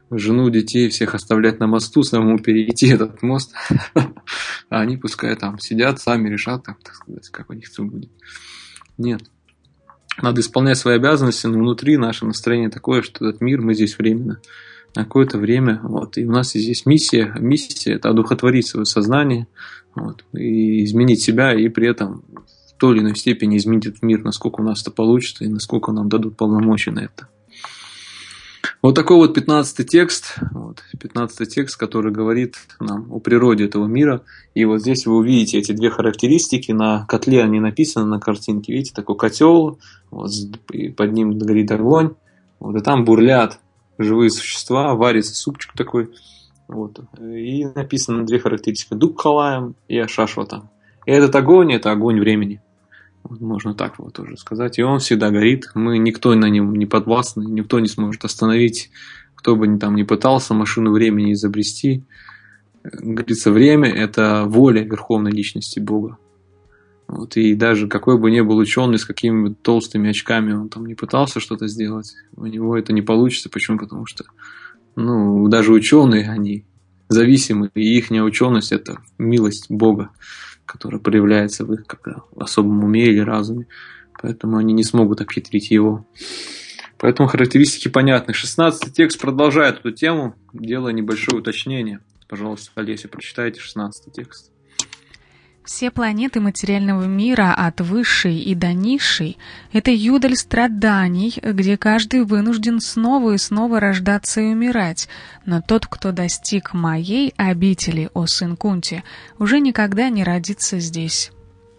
S2: жену, детей всех оставлять на мосту, самому перейти этот мост, а они пускай там сидят, сами решат, там, так сказать, как у них все будет. Нет. Надо исполнять свои обязанности, но внутри наше настроение такое, что этот мир, мы здесь временно, на какое-то время, вот, и у нас здесь миссия, миссия – это одухотворить свое сознание, вот, и изменить себя, и при этом в той или иной степени изменить этот мир, насколько у нас это получится, и насколько нам дадут полномочия на это. Вот такой вот пятнадцатый текст, вот, пятнадцатый текст, который говорит нам о природе этого мира. И вот здесь вы увидите эти две характеристики. На котле они написаны, на картинке. Видите, такой котел, вот, и под ним горит огонь. Вот, и там бурлят живые существа, варится супчик такой. Вот, и написано две характеристики. Дукхалаем и Ашашватам. И этот огонь, это огонь времени. Можно так вот тоже сказать. И он всегда горит. Мы, никто на нем не подвластный, никто не сможет остановить, кто бы там ни пытался машину времени изобрести. Говорится, время – это воля верховной личности Бога. Вот, и даже какой бы ни был ученый с какими бы толстыми очками, он там не пытался что-то сделать, у него это не получится. Почему? Потому что ну, даже ученые, они зависимы, и их ученость – это милость Бога, которая проявляется в их как особом уме или разуме. Поэтому они не смогут обхитрить его. Поэтому характеристики понятны. шестнадцатый текст продолжает эту тему, делая небольшое уточнение. Пожалуйста, Олеся, прочитайте шестнадцатый текст.
S1: Все планеты материального мира, от высшей и до низшей, это юдоль страданий, где каждый вынужден снова и снова рождаться и умирать. Но тот, кто достиг моей обители, о сын Кунти, уже никогда не родится здесь.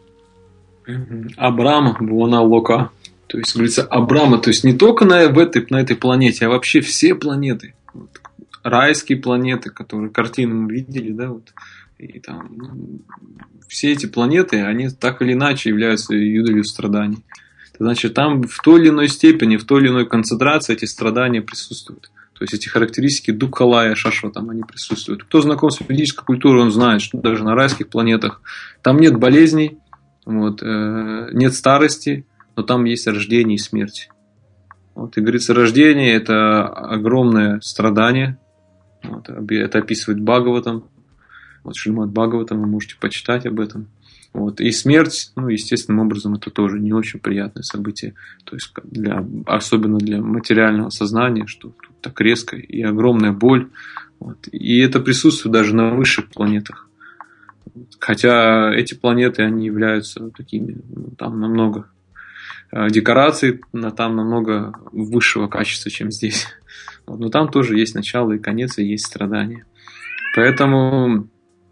S2: Абрама, Буана Лока. То есть, говорится, Абрама, то есть не только на, в этой, на этой планете, а вообще все планеты. Вот, райские планеты, которые картины мы видели, да, вот. И там, ну, все эти планеты, они так или иначе являются юдолью страданий. Значит, там в той или иной степени, в той или иной концентрации эти страдания присутствуют. То есть, эти характеристики Дукхалая, Шашва, там они присутствуют. Кто знаком с ведической культурой, он знает, что даже на райских планетах там нет болезней, вот, э, нет старости, но там есть рождение и смерть. Вот, и говорится, рождение – это огромное страдание. Вот, это описывает Бхагаватам. Вот Шримад Бхагаватам, вы можете почитать об этом. Вот. И смерть, ну, естественным образом, это тоже не очень приятное событие. То есть, для, особенно для материального сознания, что тут так резко и огромная боль. Вот. И это присутствует даже на высших планетах. Хотя эти планеты, они являются такими, ну, там намного декораций, там намного высшего качества, чем здесь. Вот. Но там тоже есть начало и конец, и есть страдания. Поэтому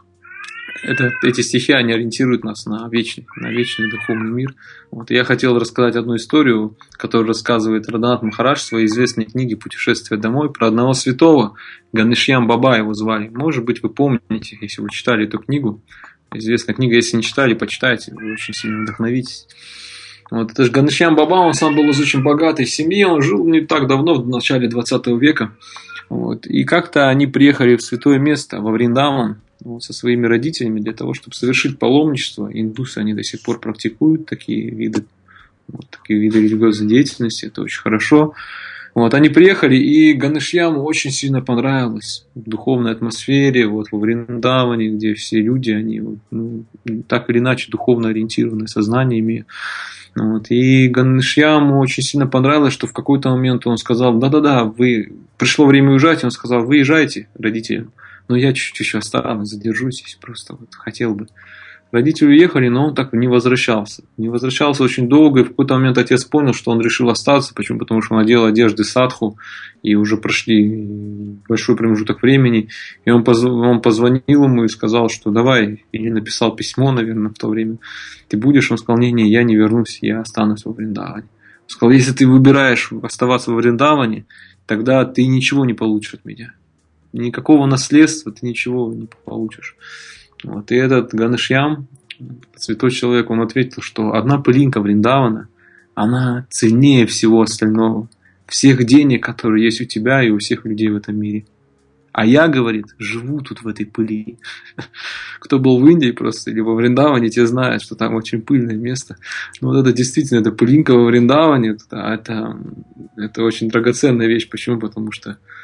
S2: это, эти стихи, они ориентируют нас на вечный, на вечный духовный мир. Вот. Я хотел рассказать одну историю, которую рассказывает Радханат Махарадж в своей известной книге «Путешествие домой» про одного святого, Ганешьям Баба его звали. Может быть, вы помните, если вы читали эту книгу. Известная книга, если не читали, почитайте, вы очень сильно вдохновитесь. Вот. Это же Ганешьям Баба, он сам был из очень богатой семьи, он жил не так давно, в начале двадцатого века. Вот. И как-то они приехали в святое место, во Вриндаван, вот, со своими родителями для того, чтобы совершить паломничество. Индусы, они до сих пор практикуют такие виды, вот, такие виды религиозной деятельности, это очень хорошо. Вот, они приехали, и Ганешьяму очень сильно понравилось в духовной атмосфере, вот, во Вриндаване, где все люди, они вот, ну, так или иначе духовно ориентированное сознание имеют. Вот, и Ганешьяму очень сильно понравилось, что в какой-то момент он сказал: да-да-да, вы пришло время уезжать, он сказал: вы езжайте, родителям. Но я чуть-чуть еще останусь, задержусь здесь, просто вот хотел бы. Родители уехали, но он так не возвращался. Не возвращался очень долго, и в какой-то момент отец понял, что он решил остаться. Почему? Потому что он надел одежды садху, и уже прошли большой промежуток времени. И он, позв... он позвонил ему и сказал, что давай, или написал письмо, наверное, в то время. Ты будешь? Он сказал: не-не, я не вернусь, я останусь во Вриндаване. Он сказал: если ты выбираешь оставаться во Вриндаване, тогда ты ничего не получишь от меня. Никакого наследства ты ничего не получишь. Вот. И этот Ганешьям, святой человек, он ответил, что одна пылинка Вриндавана, она ценнее всего остального, всех денег, которые есть у тебя и у всех людей в этом мире. А я, говорит, живу тут в этой пыли. Кто был в Индии просто или во Вриндаване, те знают, что там очень пыльное место. Но вот это действительно, это пылинка во Вриндаване, это, это, это очень драгоценная вещь. Почему? Потому что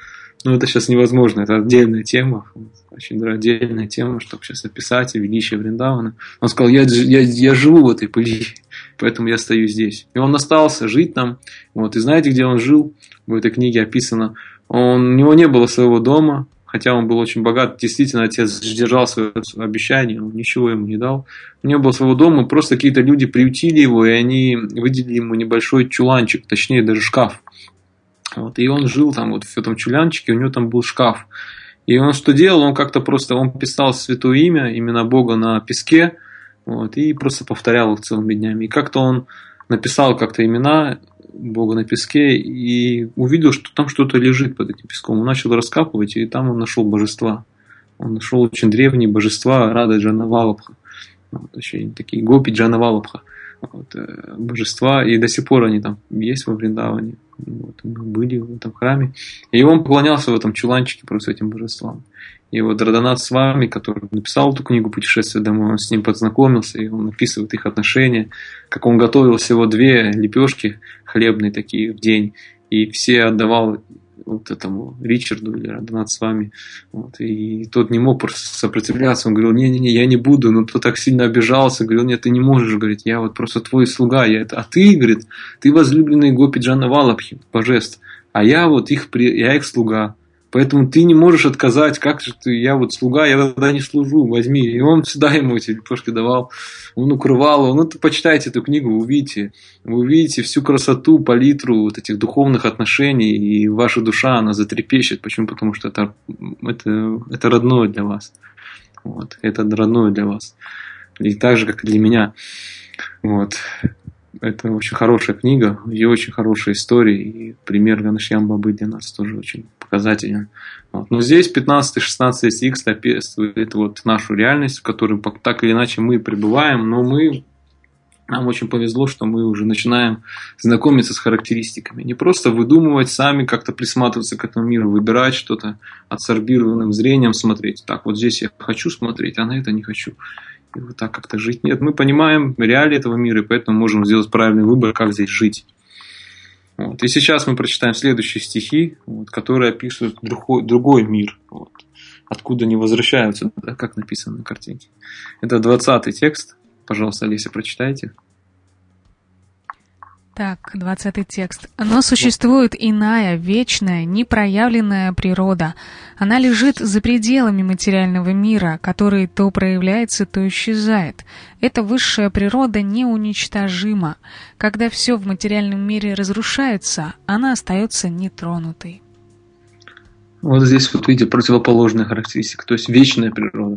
S2: Ну, это сейчас невозможно, это отдельная тема, очень отдельная тема, чтобы сейчас описать величие Вриндавана. Он сказал, я, я, я живу в этой пыли, поэтому я стою здесь. И он остался жить там. Вот. И знаете, где он жил? В этой книге описано. Он, у него не было своего дома, хотя он был очень богат. Действительно, отец держал свое обещание, он ничего ему не дал. У него было своего дома, просто какие-то люди приютили его, и они выделили ему небольшой чуланчик, точнее даже шкаф. Вот, и он жил там вот в этом чулянчике, у него там был шкаф. И он что делал? Он как-то просто, он писал святое имя, имена Бога на песке, вот, и просто повторял их целыми днями. И как-то он написал как-то имена Бога на песке и увидел, что там что-то лежит под этим песком. Он начал раскапывать, и там он нашел божества. Он нашел очень древние божества Рада Джанавалабха. Вот, очень такие гопи Джанавалабха. Вот, божества, и до сих пор они там есть во Вриндаване. Вот, мы были в этом храме. И он поклонялся в этом чуланчике просто этим божествам. И вот Радханат Свами, который написал эту книгу «Путешествие домой», он с ним познакомился, и он описывает их отношения, как он готовил всего две лепешки хлебные такие в день, и все отдавал вот этому Ричарду или Радханат Свами. Вот, и тот не мог просто сопротивляться. Он говорил, не-не-не, я не буду. Но тот так сильно обижался. Говорил, нет, ты не можешь. Говорит, я вот просто твой слуга. Я это... А ты, говорит, ты возлюбленный Гопи Джанавалабхи, божеств. А я вот их, я их слуга. Поэтому ты не можешь отказать, как же ты, я вот слуга, я тогда не служу, возьми. И он всегда ему эти лепешки давал, он укрывал его. Ну, почитайте эту книгу, вы увидите, вы увидите всю красоту, палитру вот этих духовных отношений, и ваша душа, она затрепещет. Почему? Потому что это, это, это родное для вас. Вот, это родное для вас. И так же, как и для меня. Вот. Это очень хорошая книга, и очень хорошая история, и пример Ганешьям Бабы для нас тоже очень показателен. Вот. Но здесь пятнадцатый-шестнадцатый стих описывает вот нашу реальность, в которой так или иначе мы пребываем, но мы, нам очень повезло, что мы уже начинаем знакомиться с характеристиками. Не просто выдумывать сами, как-то присматриваться к этому миру, выбирать что-то адсорбированным зрением, смотреть. Так, вот здесь я хочу смотреть, а на это не хочу. И вот так как-то жить. Нет, мы понимаем реалии этого мира, и поэтому можем сделать правильный выбор, как здесь жить. Вот. И сейчас мы прочитаем следующие стихи, вот, которые описывают другой, другой мир, вот, откуда не возвращаются, да, как написано на картинке. Это двадцатый текст. Пожалуйста, Олеся, прочитайте.
S1: Так, двадцатый текст. «Но существует иная, вечная, непроявленная природа. Она лежит за пределами материального мира, который то проявляется, то исчезает. Эта высшая природа неуничтожима. Когда все в материальном мире разрушается, она остается нетронутой».
S2: Вот здесь вот видите противоположная характеристика, то есть вечная природа.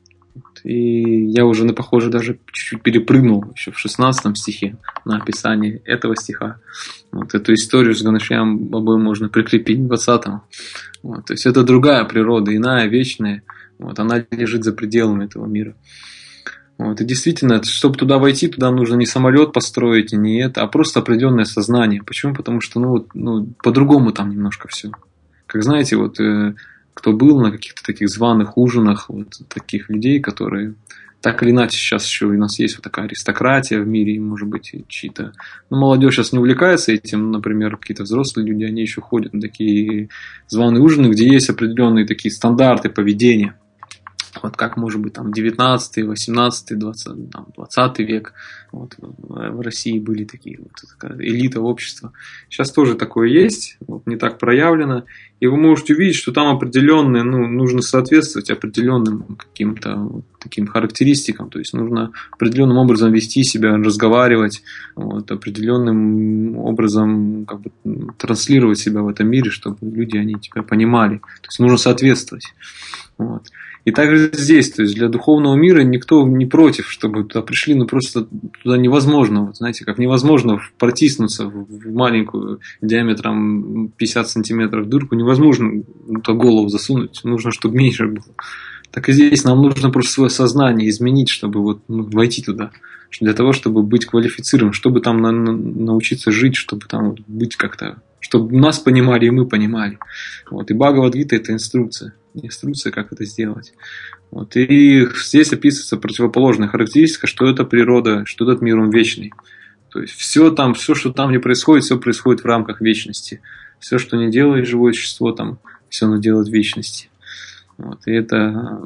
S2: И я уже на похоже даже чуть-чуть перепрыгнул еще в шестнадцатом стихе на описание этого стиха. Вот эту историю с Ганешьям Бабой можно прикрепить к двадцатому. Вот, то есть это другая природа, иная, вечная. Вот, она лежит за пределами этого мира. Вот, и действительно, чтобы туда войти, туда нужно не самолет построить, и не это, а просто определенное сознание. Почему? Потому что ну, ну, по-другому там немножко все. Как знаете, вот... кто был на каких-то таких званых ужинах, вот таких людей, которые так или иначе сейчас еще у нас есть вот такая аристократия в мире, и, может быть, чьи-то... Ну, молодежь сейчас не увлекается этим, например, какие-то взрослые люди, они еще ходят на такие званые ужины, где есть определенные такие стандарты поведения. Вот как, может быть, там девятнадцатый, восемнадцатый, двадцатый, там, двадцатый век. Вот, в России были такие вот, такая элита общества. Сейчас тоже такое есть, вот, не так проявлено. И вы можете увидеть, что там определенные, ну, нужно соответствовать определенным каким-то вот, таким характеристикам. То есть нужно определенным образом вести себя, разговаривать, вот, определенным образом как бы, транслировать себя в этом мире, чтобы люди они тебя понимали. То есть нужно соответствовать. Вот. И также здесь, то есть для духовного мира никто не против, чтобы туда пришли, но просто туда невозможно, вот, знаете, как невозможно протиснуться в маленькую диаметром пятьдесят сантиметров дырку, невозможно туда голову засунуть, нужно, чтобы меньше было. Так и здесь нам нужно просто свое сознание изменить, чтобы вот, ну, войти туда, для того, чтобы быть квалифицированным, чтобы там на, на, научиться жить, чтобы там вот, быть как-то, чтобы нас понимали и мы понимали. Вот. И Бхагавад-гита – это инструкция. Инструкция, как это сделать. Вот. И здесь описывается противоположная характеристика, что это природа, что этот мир он вечный. То есть все там, все, что там не происходит, все происходит в рамках вечности. Все, что не делает живое существо, там все оно делает в вечности. Вот. И, это,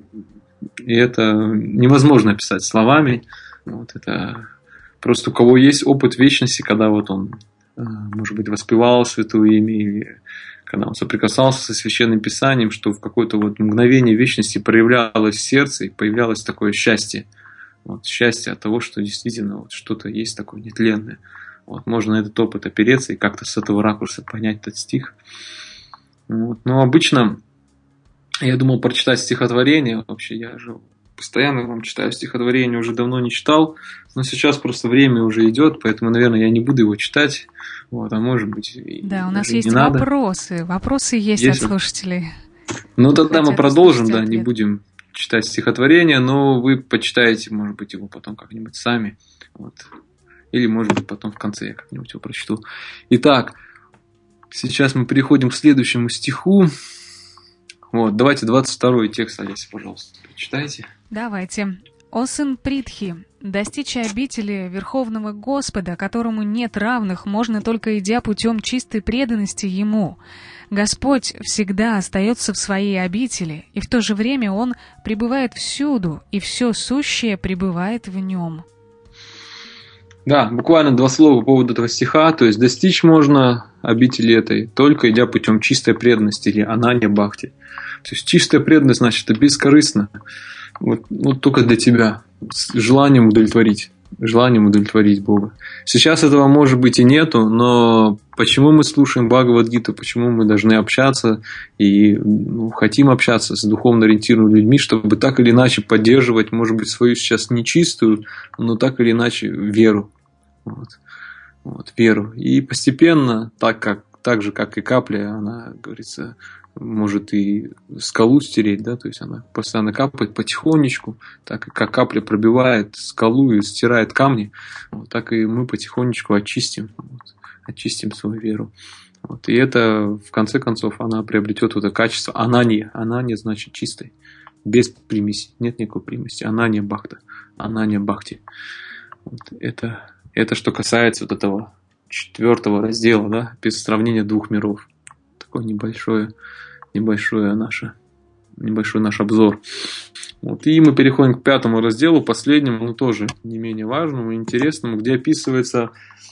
S2: и это невозможно описать словами. Вот. Это просто у кого есть опыт вечности, когда вот он, может быть, воспевал святое имя, или когда он соприкасался со Священным Писанием, что в какое-то вот мгновение вечности проявлялось в сердце и появлялось такое счастье. Вот, счастье от того, что действительно вот что-то есть такое нетленное. Вот, можно на этот опыт опереться и как-то с этого ракурса понять этот стих. Вот. Но обычно я думал прочитать стихотворение. Вообще я же постоянно вам читаю стихотворение, уже давно не читал. Но сейчас просто время уже идет, поэтому, наверное, я не буду его читать. Вот, а может быть,
S1: да, у нас есть вопросы. Надо. Вопросы есть, есть от слушателей.
S2: Ну, тогда Хотят мы продолжим, да, ответ. Не будем читать стихотворение, но вы почитаете, может быть, его потом как-нибудь сами. Вот. Или, может быть, потом в конце я как-нибудь его прочту. Итак, сейчас мы переходим к следующему стиху. Вот, давайте двадцать второй текст, Олеся, пожалуйста, прочитайте.
S1: Давайте. «О сын Притхи, достичь обители Верховного Господа, которому нет равных, можно только идя путем чистой преданности Ему. Господь всегда остается в своей обители, и в то же время Он пребывает всюду, и все сущее пребывает в Нем».
S2: Да, буквально два слова по поводу этого стиха. То есть достичь можно обители этой только идя путем чистой преданности или ананья бхакти. То есть чистая преданность, значит, это бескорыстно. Вот, вот только для тебя. С желанием удовлетворить. Желанием удовлетворить Бога. Сейчас этого может быть и нету, но почему мы слушаем Бхагавад-гиту, почему мы должны общаться и ну, хотим общаться с духовно ориентированными людьми, чтобы так или иначе поддерживать, может быть, свою сейчас нечистую, но так или иначе веру. Вот. Вот, веру. И постепенно, так, как, так же, как и капля, она, говорится, может и скалу стереть, да, то есть она постоянно капает потихонечку, так как капля пробивает скалу и стирает камни, вот, так и мы потихонечку очистим, вот, очистим свою веру. Вот, и это, в конце концов, она приобретет вот это качество ананья. Ананья значит чистой, без примеси, нет никакой примеси. Ананья бхакта, ананья бхакти. Вот, это, это что касается вот этого четвертого раздела, да, без сравнения двух миров. Такое небольшое, небольшое наше, небольшой наш обзор. Вот. И мы переходим к пятому разделу, последнему, но тоже не менее важному и интересному, где описываются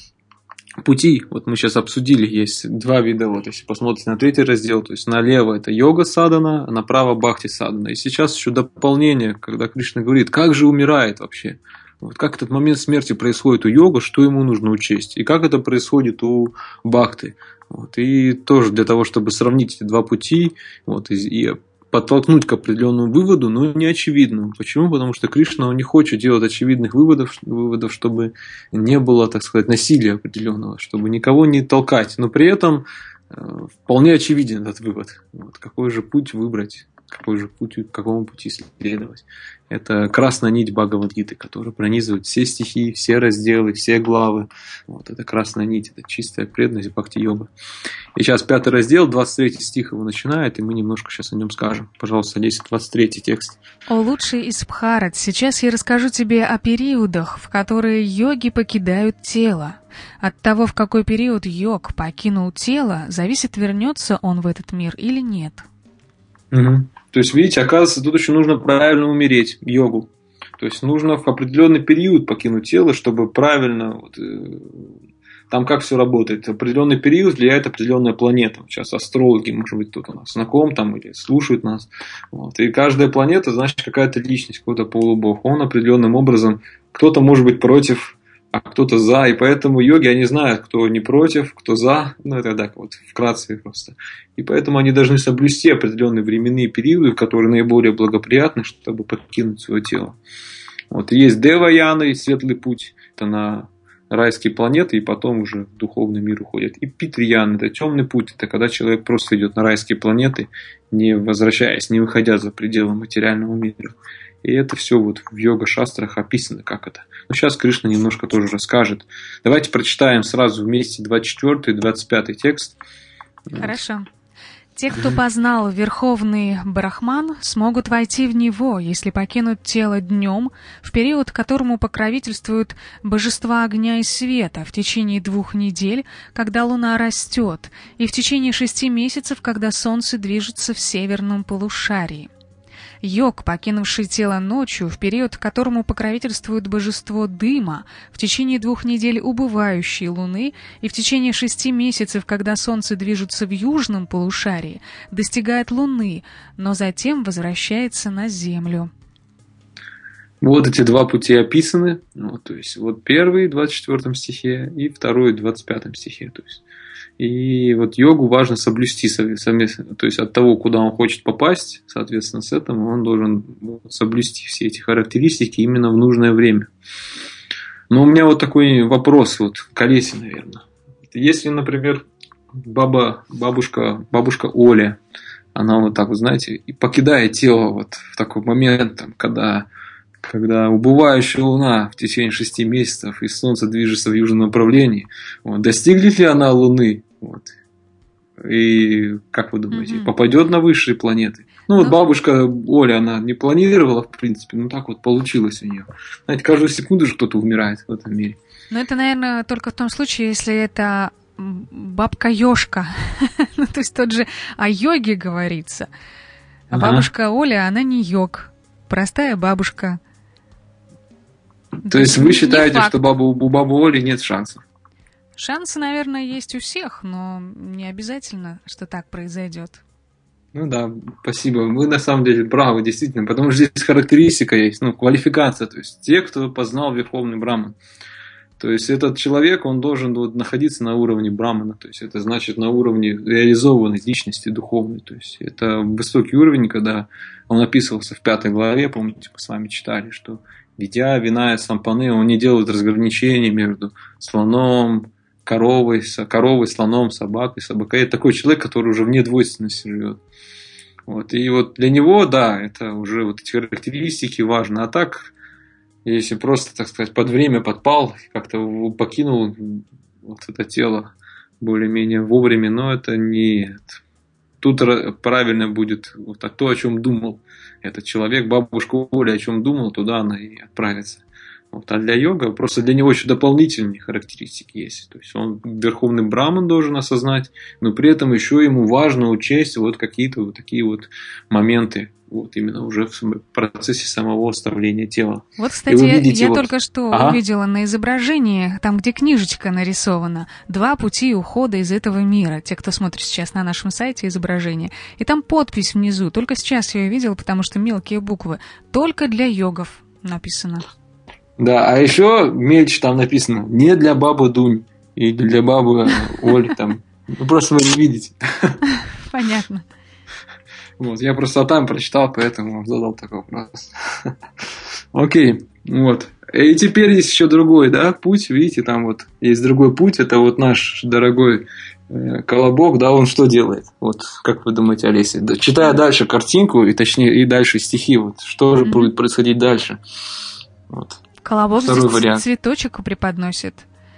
S2: пути. Вот мы сейчас обсудили, есть два вида. Вот, если посмотрите на третий раздел, то есть налево это йога садана, а направо бхакти садана. И сейчас еще дополнение, когда Кришна говорит, как же умирает вообще. Вот как этот момент смерти происходит у йога, что ему нужно учесть, и как это происходит у бхакты. Вот, и тоже для того, чтобы сравнить эти два пути вот, и, и подтолкнуть к определенному выводу, но не очевидному. Почему? Потому что Кришна он не хочет делать очевидных выводов, выводов, чтобы не было, так сказать, насилия определенного, чтобы никого не толкать. Но при этом э, вполне очевиден этот вывод. Вот, какой же путь выбрать, какой же путь, к какому пути следовать. Это красная нить Бхагавад-гиты, которая пронизывает все стихи, все разделы, все главы. Вот, это красная нить, это чистая преданность бхакти-йога. И сейчас пятый раздел, двадцать третий стих его начинает, и мы немножко сейчас о нем скажем. Пожалуйста, здесь двадцать третий текст.
S1: «О лучший из Бхарат, сейчас я расскажу тебе о периодах, в которые йоги покидают тело. От того, в какой период йог покинул тело, зависит, вернется он в этот мир или нет».
S2: Угу. То есть, видите, оказывается, тут еще нужно правильно умереть, йогу. То есть, нужно в определенный период покинуть тело, чтобы правильно... Вот, э, там как все работает. В определенный период влияет определенная планета. Сейчас астрологи, может быть, тут у нас знаком там, или слушают нас. Вот. И каждая планета, значит, какая-то личность, какой-то полубог. Он определенным образом... Кто-то может быть против... а кто-то за, и поэтому йоги, они знают, кто не против, кто за, ну это так вот, вкратце просто. И поэтому они должны соблюсти определенные временные периоды, которые наиболее благоприятны, чтобы покинуть свое тело. Вот. И есть Дева-яна, и светлый путь, это на райские планеты, и потом уже в духовный мир уходит. И Питри-яна, это темный путь, это когда человек просто идет на райские планеты, не возвращаясь, не выходя за пределы материального мира. И это все вот в йога-шастрах описано, как это. Но сейчас Кришна немножко тоже расскажет. Давайте прочитаем сразу вместе двадцать четвёртый и двадцать пятый текст.
S1: Хорошо. Те, кто познал Верховный Брахман, смогут войти в него, если покинут тело днем, в период, которому покровительствуют божества огня и света, в течение двух недель, когда луна растет, и в течение шести месяцев, когда солнце движется в северном полушарии. Йог, покинувший тело ночью, в период, которому покровительствует божество дыма, в течение двух недель убывающей луны и в течение шести месяцев, когда солнце движется в южном полушарии, достигает луны, но затем возвращается на землю.
S2: Вот эти два пути описаны. Ну, то есть, вот первый в двадцать четвёртом стихе и второй в двадцать пятом стихе. То есть, и вот йогу важно соблюсти совместно, то есть от того, куда он хочет попасть, соответственно, с этим он должен соблюсти все эти характеристики именно в нужное время. Но у меня вот такой вопрос, вот, к Олесе, наверное. Если, например, баба, бабушка, бабушка Оля, она вот так вот, знаете, и покидает тело вот в такой момент, там, когда... когда убывающая луна в течение шести месяцев и солнце движется в южном направлении, вот, достигнет ли она луны? Вот. И как вы думаете, mm-hmm. попадет на высшие планеты? Ну, вот ну, бабушка Оля, она не планировала, в принципе, но так вот получилось у нее. Знаете, каждую секунду же кто-то умирает в этом мире.
S1: Но это, наверное, только в том случае, если это бабка-ёшка. Ну, то есть тот же о йоге говорится. А ага. бабушка Оля, она не йог. Простая бабушка.
S2: То есть вы считаете, что бабу, у бабы Оли нет шансов?
S1: Шансы, наверное, есть у всех, но не обязательно, что так произойдет.
S2: Ну да, спасибо. Вы на самом деле правы, действительно, потому что здесь характеристика есть, ну, квалификация. То есть те, кто познал Верховный Браман. То есть этот человек, он должен вот находиться на уровне Брамана. То есть это значит на уровне реализованной личности духовной. То есть это высокий уровень, когда он описывался в пятой главе, помните, мы с вами читали, что Видя, вина и сампаны, он не делает разграничения между слоном, коровой, коровой, слоном, собакой, собакой. Это такой человек, который уже вне двойственности живет. Вот. И вот для него, да, это уже вот эти характеристики важны. А так, если просто, так сказать, под время подпал, как-то покинул вот это тело более-менее вовремя, но это не... Тут правильно будет вот то, о чем думал этот человек. Бабушка Оля о чем думала, туда она и отправится. Вот. А для йога просто для него еще дополнительные характеристики есть. То есть он верховный браман должен осознать, но при этом еще ему важно учесть вот какие-то вот такие вот моменты. Вот именно уже в процессе самого оставления тела.
S1: Вот, кстати, я, я
S2: вот...
S1: только что ага. увидела на изображении, там, где книжечка нарисована, два пути ухода из этого мира. Те, кто смотрит сейчас на нашем сайте изображение. И там подпись внизу. Только сейчас я ее видела, потому что мелкие буквы. Только для йогов написано.
S2: Да, а еще мельче там написано не для бабы Дунь и для бабы Оли. Там. Ну, просто вы не видите.
S1: Понятно.
S2: Вот, я просто там прочитал, поэтому задал такой вопрос. Окей, вот. И теперь есть еще другой, да, путь. Видите, там вот есть другой путь. Это вот наш дорогой э, Колобок, да, он что делает? Вот, как вы думаете, Олеся? Читая дальше картинку, и точнее, и дальше стихи, вот, что же будет происходить дальше? Вот.
S1: Колобок здесь вариант. Цветочек преподносит.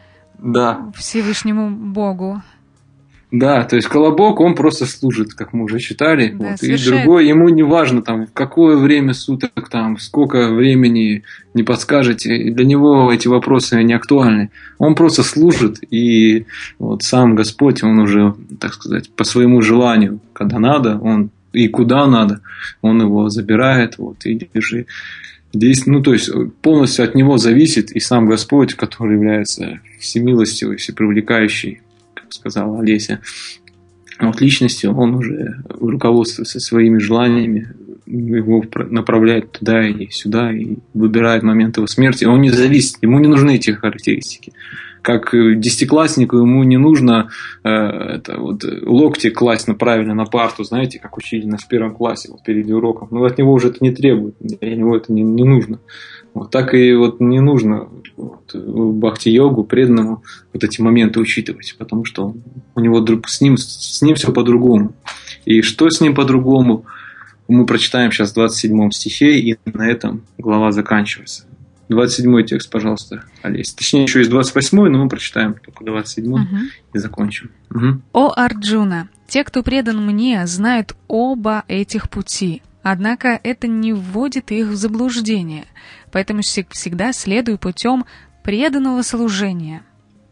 S2: Да.
S1: Всевышнему Богу.
S2: Да, то есть Колобок, он просто служит, как мы уже читали.
S1: Да,
S2: вот, и другой, ему не важно, там, в какое время суток, там, сколько времени не подскажете. Для него эти вопросы не актуальны. Он просто служит, и вот сам Господь, он уже, так сказать, по своему желанию, когда надо, он и куда надо, он его забирает, вот, и держи. Здесь, ну, то есть, полностью от него зависит и сам Господь, который является всемилостивый, всепривлекающий, сказала Олеся, вот личностью, он уже руководствуется своими желаниями, его направляет туда и сюда, и выбирает момент его смерти. Он не зависит, ему не нужны эти характеристики. Как десятикласснику ему не нужно э, это, вот, локти класть на, правильно на парту, знаете, как учили нас в первом классе вот, перед уроком. Но от него уже это не требует, для него это не, не нужно. Вот, так и вот не нужно вот, бхакти-йогу преданному вот эти моменты учитывать, потому что он, у него с ним, с ним все по-другому. И что с ним по-другому, мы прочитаем сейчас в двадцать седьмом стихе, и на этом глава заканчивается. двадцать седьмой текст, пожалуйста, Олесь. Точнее, еще есть двадцать восьмой, но мы прочитаем только двадцать седьмой угу. и закончим. Угу.
S1: «О Арджуна, Те, кто предан мне, знают оба этих пути. Однако это не вводит их в заблуждение. Поэтому всегда следуй путем преданного служения.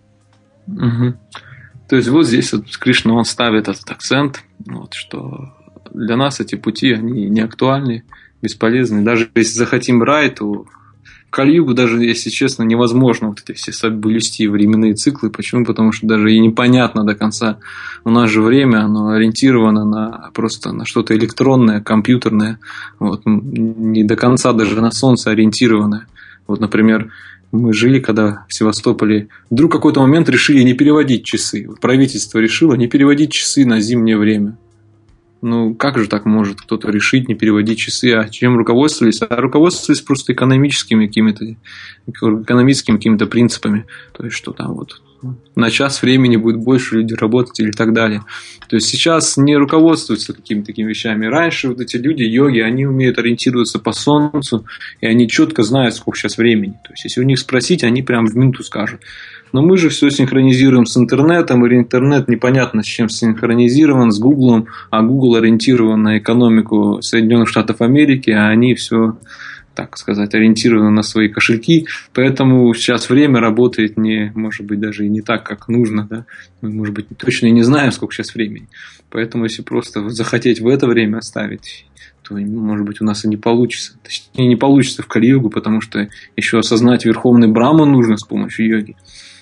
S2: Угу. То есть вот здесь вот Кришна, он ставит этот акцент, вот, что для нас эти пути, они не актуальны, бесполезны. Даже если захотим рай, то в Кали-югу даже, если честно, невозможно вот эти все соблюсти временные циклы. Почему? Потому что даже и непонятно до конца. У нас же время, оно ориентировано на просто на что-то электронное, компьютерное. Вот, не до конца даже на солнце ориентированное. Вот, например, мы жили, когда в Севастополе, вдруг в какой-то момент решили не переводить часы. Правительство решило не переводить часы на зимнее время. Ну, как же так может кто-то решить не переводить часы? А чем руководствовались? А руководствовались просто экономическими какими-то, экономическими какими-то принципами. То есть, что там вот на час времени будет больше людей работать или так далее. То есть, сейчас не руководствуются какими-то такими вещами. Раньше вот эти люди, йоги, они умеют ориентироваться по солнцу, и они четко знают, сколько сейчас времени. То есть, если у них спросить, они прям в минуту скажут. Но мы же все синхронизируем с интернетом, или интернет непонятно с чем синхронизирован, с Гуглом, а Google ориентирован на экономику Соединенных Штатов Америки, а они все, так сказать, ориентированы на свои кошельки. Поэтому сейчас время работает не, может быть, даже и не так, как нужно. Да? Мы, может быть, точно и не знаем, сколько сейчас времени. Поэтому, если просто захотеть в это время оставить, то, может быть, у нас и не получится. Точнее, не получится в Кали-югу, потому что еще осознать верховный Брахман нужно с помощью йоги.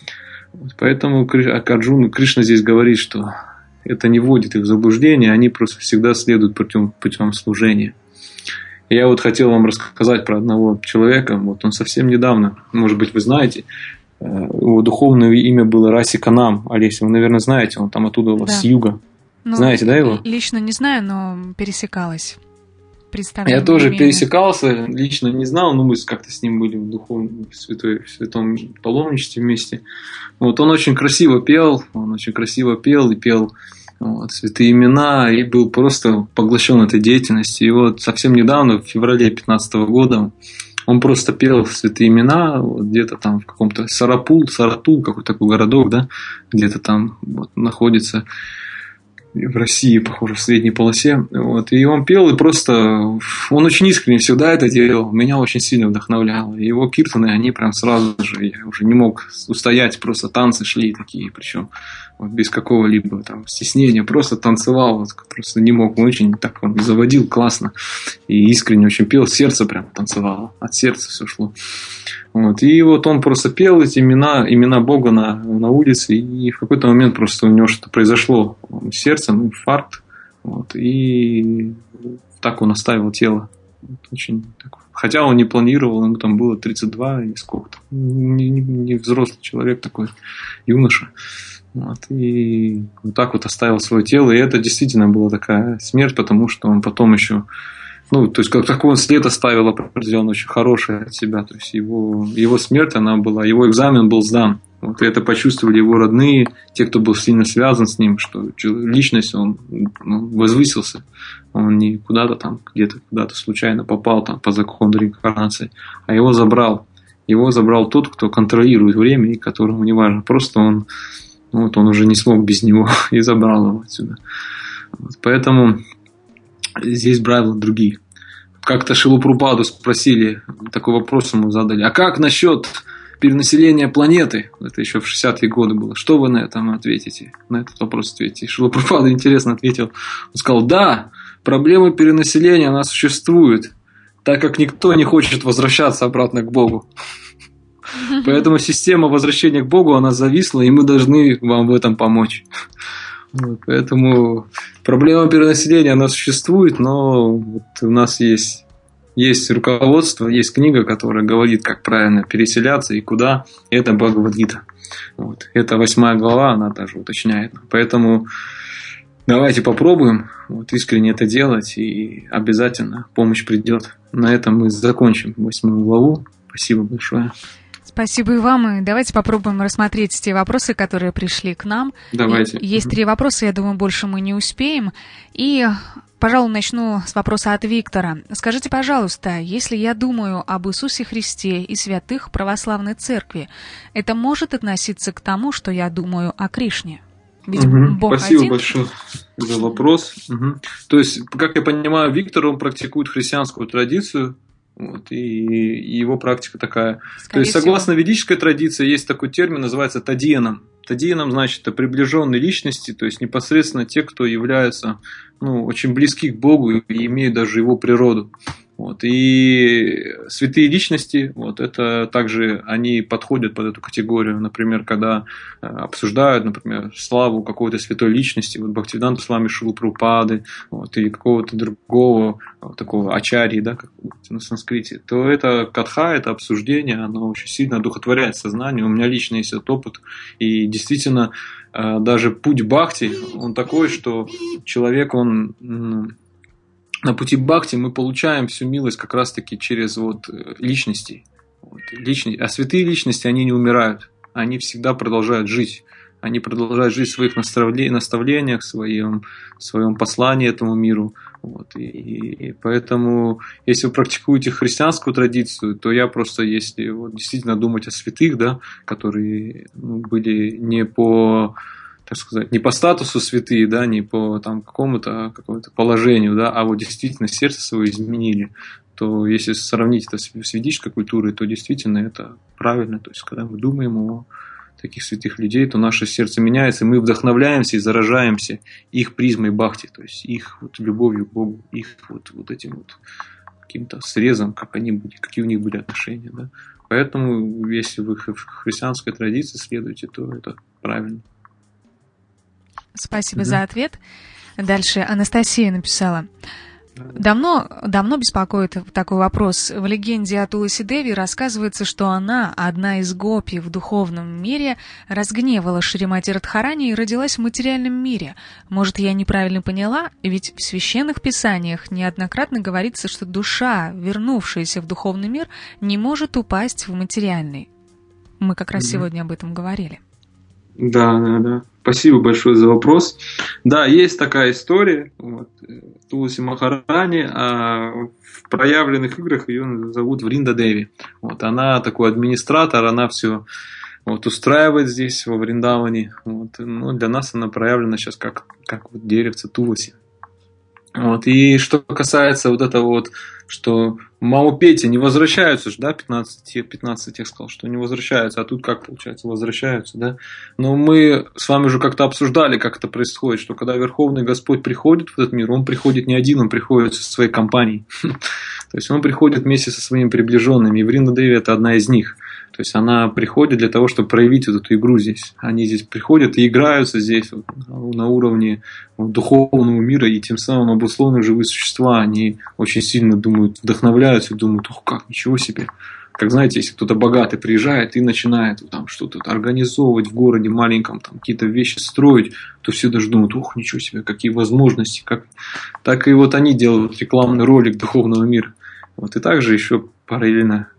S2: Поэтому Арджуна, Кришна здесь говорит, что это не вводит их в заблуждение, они просто всегда следуют путем, путем служения. Я вот хотел вам рассказать про одного человека, вот он совсем недавно, может быть, вы знаете, его духовное имя было Раси Канам. Олеся, вы, наверное, знаете, он там оттуда у вас, да, с юга. Ну, знаете, да, его?
S1: Лично не знаю, но пересекалась.
S2: Я тоже имени. пересекался, лично не знал, но мы как-то с ним были в духовном, в, святой, в святом паломничестве вместе. Вот, он очень красиво пел, он очень красиво пел и пел вот, святые имена, и был просто поглощен этой деятельностью. И вот совсем недавно, в феврале две тысячи пятнадцатого года, он просто пел святые имена, вот, где-то там в каком-то Сарапул, Саратул, какой-то такой городок, да, где-то там вот, находится в России, похоже, в средней полосе. Вот. И он пел, и просто он очень искренне всегда это делал. Меня очень сильно вдохновляло. Его киртаны, они прям сразу же, я уже не мог устоять, просто танцы шли такие, причем вот, без какого-либо там стеснения, просто танцевал, вот, просто не мог. Он очень так он заводил классно и искренне очень пел, сердце прям танцевало, от сердца все шло. Вот. И вот он просто пел эти имена, имена Бога на, на улице, и в какой-то момент просто у него что-то произошло с сердцем, инфаркт, вот, и так он оставил тело. Вот, очень так. Хотя он не планировал, ему там было тридцать два и сколько-то. Не, не, не взрослый человек такой, юноша. Вот, и вот так вот оставил свое тело, и это действительно была такая смерть, потому что он потом еще... Ну, то есть, как такой он след оставил определенно очень хороший от себя. То есть, его, его смерть, она была, его экзамен был сдан. Вот, и это почувствовали его родные, те, кто был сильно связан с ним, что личность, он ну, возвысился. Он не куда-то там, где-то куда-то случайно попал там, по закону реинкарнации, а его забрал. Его забрал тот, кто контролирует время, и которому не важно. Просто он, ну, вот он уже не смог без него и забрал его отсюда. Вот, поэтому... Здесь правила другие. Как-то Шрилу Прабхупаду спросили, такой вопрос ему задали. А как насчет перенаселения планеты? Это еще в шестидесятые годы было. Что вы на этом ответите? На этот вопрос ответите. Шрила Прабхупада интересно ответил. Он сказал, да, проблема перенаселения, она существует, так как никто не хочет возвращаться обратно к Богу. Поэтому система возвращения к Богу, она зависла, и мы должны вам в этом помочь. Вот, поэтому проблема перенаселения, она существует, но вот у нас есть, есть руководство, есть книга, которая говорит, как правильно переселяться и куда. Это Бхагавад-гита. Вот. Это восьмая глава, она даже уточняет. Поэтому давайте попробуем вот, искренне это делать, и обязательно помощь придет. На этом мы закончим восьмую главу. Спасибо большое.
S1: Спасибо и вам. И давайте попробуем рассмотреть те вопросы, которые пришли к нам.
S2: Давайте.
S1: И есть три вопроса, я думаю, больше мы не успеем. И, пожалуй, начну с вопроса от Виктора. Скажите, пожалуйста, если я думаю об Иисусе Христе и святых православной церкви, это может относиться к тому, что я думаю о Кришне? Ведь
S2: угу.
S1: Бог
S2: Спасибо
S1: один.
S2: большое за вопрос. Угу. То есть, как я понимаю, Виктор, он практикует христианскую традицию, вот, и, и его практика такая.
S1: Скорее
S2: То есть, согласно
S1: всего.
S2: ведической традиции, есть такой термин, называется тадьеном. Тадьеном значит это приближенные личности, то есть непосредственно те, кто являются, ну, очень близки к Богу и имеют даже его природу. Вот. И святые личности, вот, это также они подходят под эту категорию. Например, когда обсуждают, например, славу какой-то святой личности, вот Бхактивиданта Свами Шрилы Прабхупады, вот, или какого-то другого вот, такого ачарьи, да, как на санскрите, то это катха, это обсуждение, оно очень сильно одухотворяет сознание. У меня лично есть этот опыт. И действительно, даже путь бхакти, он такой, что человек, он... На пути бхакти мы получаем всю милость как раз-таки через вот личности. Вот, личности. А святые личности, они не умирают. Они всегда продолжают жить. Они продолжают жить в своих наставлениях, в своем, в своем послании этому миру. Вот. И, и поэтому, если вы практикуете христианскую традицию, то я просто, если вот, действительно думать о святых, да, которые ну, были не по... так сказать, не по статусу святые, да, не по там, какому-то, какому-то положению, да, а вот действительно сердце свое изменили, то если сравнить это с ведической культурой, то действительно это правильно. То есть, когда мы думаем о таких святых людей, то наше сердце меняется, и мы вдохновляемся и заражаемся их призмой бхакти, то есть их вот любовью к Богу, их вот, вот этим вот каким-то срезом, как они были, какие у них были отношения. Да. Поэтому, если вы в христианской традиции следуете, то это правильно.
S1: Спасибо
S2: да.
S1: за ответ. Дальше Анастасия написала. Давно, давно беспокоит такой вопрос. В легенде о Туласи Деви рассказывается, что она, одна из гопи в духовном мире, разгневала Шримати Радхарани и родилась в материальном мире. Может, я неправильно поняла? Ведь в священных писаниях неоднократно говорится, что душа, вернувшаяся в духовный мир, не может упасть в материальный. Мы как раз mm-hmm. сегодня об этом говорили.
S2: Да, да, да. Спасибо большое за вопрос. Да, есть такая история. Вот, Туласи Махарани, а в проявленных играх ее зовут Вринда Деви. Вот, она такой администратор, она все вот, устраивает здесь, во Вриндаване. Вот, ну, для нас она проявлена сейчас как, как вот деревце Туласи. Вот, и что касается вот этого вот, что Маупети не возвращаются же, да, пятнадцать, пятнадцать тех сказал, что не возвращаются, а тут как получается, возвращаются, да. Но мы с вами уже как-то обсуждали, как это происходит, что когда Верховный Господь приходит в этот мир, Он приходит не один, Он приходит со своей компанией. То есть Он приходит вместе со своими приближенными, и Вринда Деви это одна из них. То есть она приходит для того, чтобы проявить вот эту игру здесь. Они здесь приходят и играются здесь вот, на уровне вот, духовного мира, и тем самым обусловленные живые существа, они очень сильно думают, вдохновляются, думают, ух, как, ничего себе. Как знаете, если кто-то богатый приезжает и начинает там, что-то организовывать в городе маленьком, там, какие-то вещи строить, то все даже думают, ух, ничего себе, какие возможности. Как... Так и вот они делают рекламный ролик духовного мира. Вот, и также еще параллельно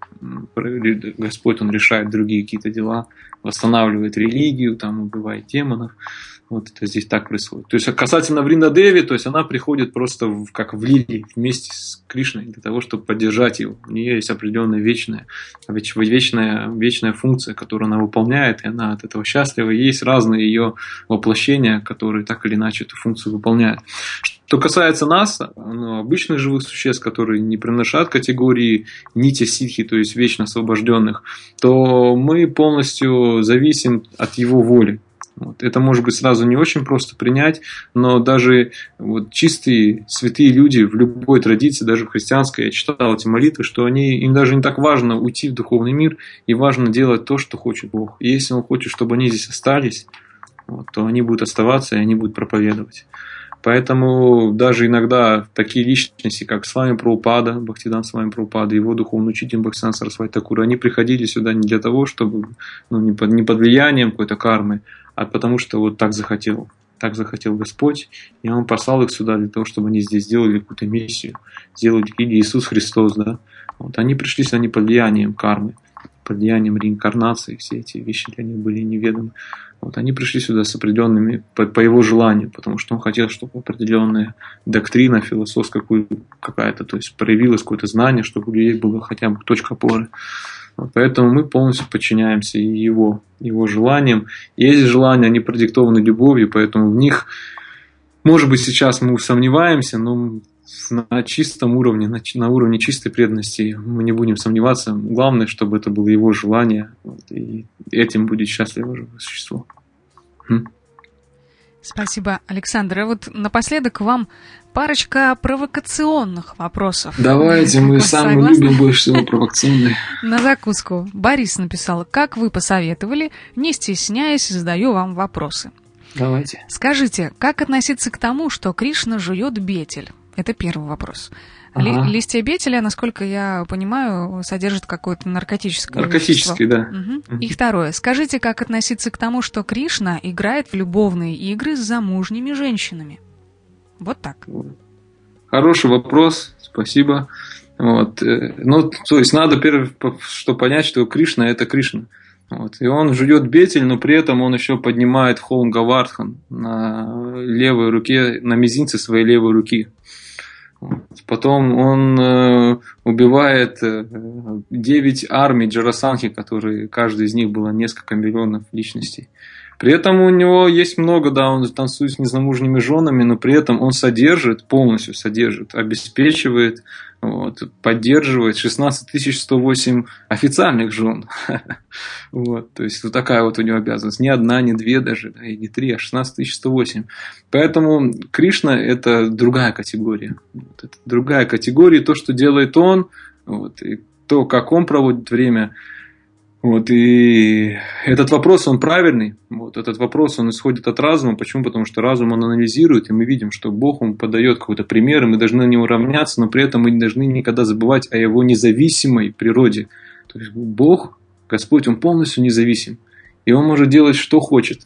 S2: Господь, Он решает другие какие-то дела, восстанавливает религию, там, убивает демонов. Вот это здесь так происходит. То есть, касательно Вринда Деви, то есть она приходит просто в, как в лилии вместе с Кришной для того, чтобы поддержать его. У нее есть определенная вечная, вечная, вечная функция, которую она выполняет, и она от этого счастлива. И есть разные ее воплощения, которые так или иначе эту функцию выполняют. Что касается нас, ну, обычных живых существ, которые не принадлежат категории нити ситхи, то есть вечно освобожденных, то мы полностью зависим от его воли. Вот. Это может быть сразу не очень просто принять, но даже вот чистые святые люди в любой традиции, даже в христианской, я читал эти молитвы, что они, им даже не так важно уйти в духовный мир, и важно делать то, что хочет Бог. И если Он хочет, чтобы они здесь остались, вот, то они будут оставаться, и они будут проповедовать. Поэтому даже иногда такие личности, как Свами Прабхупада, Бхактивиданта Свами Прабхупада, его духовный учитель Бхактисиданта Сарасвати Такур, они приходили сюда не для того, чтобы, ну, не под, не под влиянием какой-то кармы, а потому что вот так захотел. Так захотел Господь, и Он послал их сюда для того, чтобы они здесь сделали какую-то миссию, сделали как Иисус Христос. Да? Вот, они пришли сюда не под влиянием кармы, под влиянием реинкарнации, все эти вещи для них были неведомы. Вот, они пришли сюда с определенными, по, по его желанию, потому что он хотел, чтобы определенная доктрина философская какая-то, то есть проявилось какое-то знание, чтобы у людей была хотя бы точка опоры. Поэтому мы полностью подчиняемся его, его желаниям. И эти желания, они продиктованы любовью, поэтому в них, может быть, сейчас мы сомневаемся, но на чистом уровне, на, на уровне чистой преданности мы не будем сомневаться. Главное, чтобы это было его желание, вот, и этим будет счастливо живое существо. Хм.
S1: Спасибо, Александр. А вот напоследок вам парочка провокационных вопросов.
S2: Давайте, мы сами любим больше всего провокационные.
S1: На закуску. Борис написал: как вы посоветовали, не стесняясь, задаю вам вопросы.
S2: Давайте.
S1: Скажите, как относиться к тому, что Кришна жует бетель? Это первый вопрос.
S2: Ага.
S1: Ли, листья бетеля, насколько я понимаю, содержат какое-то наркотическое
S2: Наркотическое,
S1: вещество.
S2: да.
S1: Угу. И второе. Скажите, как относиться к тому, что Кришна играет в любовные игры с замужними женщинами? Вот так.
S2: Хороший вопрос, спасибо. Вот. Ну, то есть, надо первое, что понять, что Кришна – это Кришна. Вот. И он жует бетель, но при этом он еще поднимает холм Гавардхан на левой руке, на мизинце своей левой руки. Вот. Потом он э, убивает э, девять армий Джарасандхи, которые, каждый из них было несколько миллионов личностей. При этом у него есть много, да, он танцует с незамужними женами, но при этом он содержит, полностью содержит, обеспечивает, вот, поддерживает шестнадцать тысяч сто восемь официальных жен. Вот, то есть вот такая вот у него обязанность. Не одна, не две даже, да, и не три, а шестнадцать тысяч сто восемь. Поэтому Кришна – это другая категория. Вот, это другая категория. То, что делает он, вот, и то, как он проводит время. Вот, и этот вопрос, он правильный. Вот, этот вопрос, он исходит от разума. Почему? Потому что разум, он анализирует, и мы видим, что Бог, он подает какой-то пример, и мы должны на него равняться, но при этом мы не должны никогда забывать о его независимой природе. То есть Бог, Господь, он полностью независим. И он может делать, что хочет.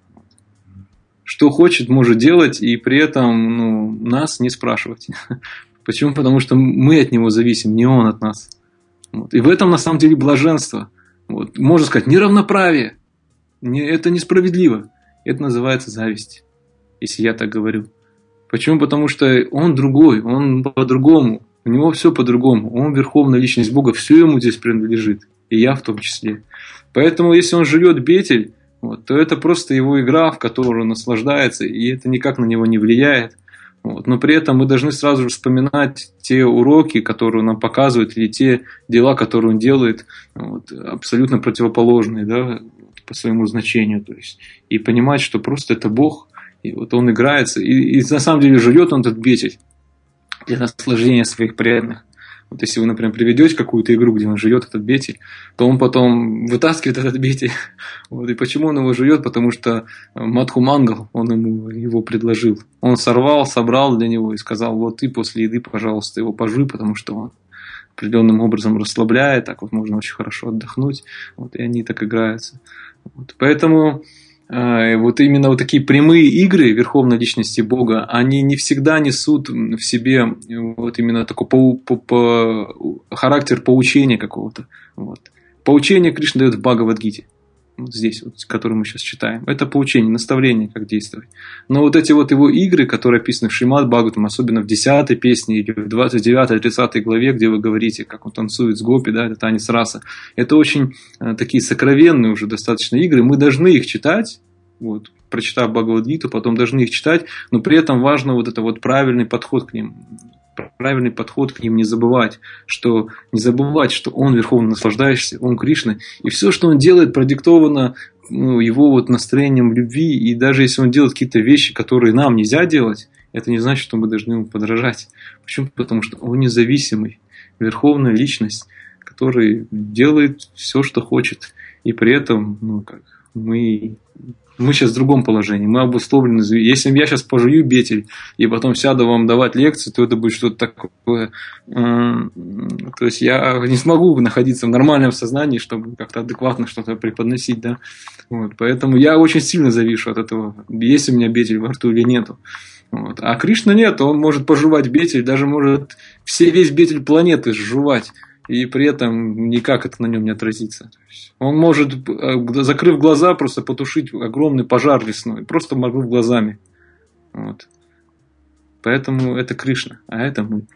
S2: Что хочет, может делать, и при этом, ну, нас не спрашивать. Почему? Потому что мы от него зависим, не он от нас. Вот. И в этом, на самом деле, блаженство. Вот. Можно сказать, неравноправие. Не, это несправедливо. Это называется зависть, если я так говорю. Почему? Потому что он другой, он по-другому. У него все по-другому. Он верховная личность Бога, все ему здесь принадлежит. И я в том числе. Поэтому, если он живет бетель, вот, то это просто его игра, в которую он наслаждается, и это никак на него не влияет. Вот. Но при этом мы должны сразу же вспоминать те уроки, которые он нам показывает, или те дела, которые он делает, вот, абсолютно противоположные, да, по своему значению. То есть, и понимать, что просто это Бог, и вот он играется, и, и на самом деле живет он этот бетель для наслаждения своих преданных. Вот если вы, например, приведете какую-то игру, где он живет этот бетель, то он потом вытаскивает этот бетель. Вот. И почему он его живет? Потому что Мадху Мангал, он ему его предложил. Он сорвал, собрал для него и сказал: вот ты после еды, пожалуйста, его пожуй, потому что он определенным образом расслабляет, так вот можно очень хорошо отдохнуть. Вот. И они так играются. Вот. Поэтому вот именно вот такие прямые игры верховной личности Бога, они не всегда несут в себе вот именно такой по, по, по, характер поучения какого-то. Вот. Поучение Кришна дает в Бхагавад-гите. Вот здесь, вот, который мы сейчас читаем. Это поучение, наставление, как действовать. Но вот эти вот его игры, которые описаны в Шримад Бхагаватам, особенно в десятой песне или в двадцать девятой, тридцатой главе, где вы говорите, как он танцует с гопи, да, это танец раса. Это очень э, такие сокровенные уже достаточно игры. Мы должны их читать, вот, прочитав Бхагавад-гиту, потом должны их читать, но при этом важно вот это вот правильный подход к ним. Правильный подход к ним, не забывать, что не забывать, что он верховно наслаждающийся, он Кришна, и все, что он делает, продиктовано, ну, его вот настроением любви, и даже если он делает какие-то вещи, которые нам нельзя делать, это не значит, что мы должны ему подражать. Почему? Потому что он независимый, верховная личность, который делает все, что хочет, и при этом, ну, как мы Мы сейчас в другом положении, мы обусловлены. Если я сейчас пожую бетель и потом сяду вам давать лекцию, то это будет что-то такое. То есть я не смогу находиться в нормальном сознании, чтобы как-то адекватно что-то преподносить. Да? Вот. Поэтому я очень сильно завишу от этого, есть у меня бетель во рту или нету. Вот. А Кришна нет, он может пожевать бетель, даже может все, весь бетель планеты сжевать. И при этом никак это на нем не отразится. Он может, закрыв глаза, просто потушить огромный пожар лесной, просто моргнув глазами. Вот. Поэтому это Кришна, а это мы.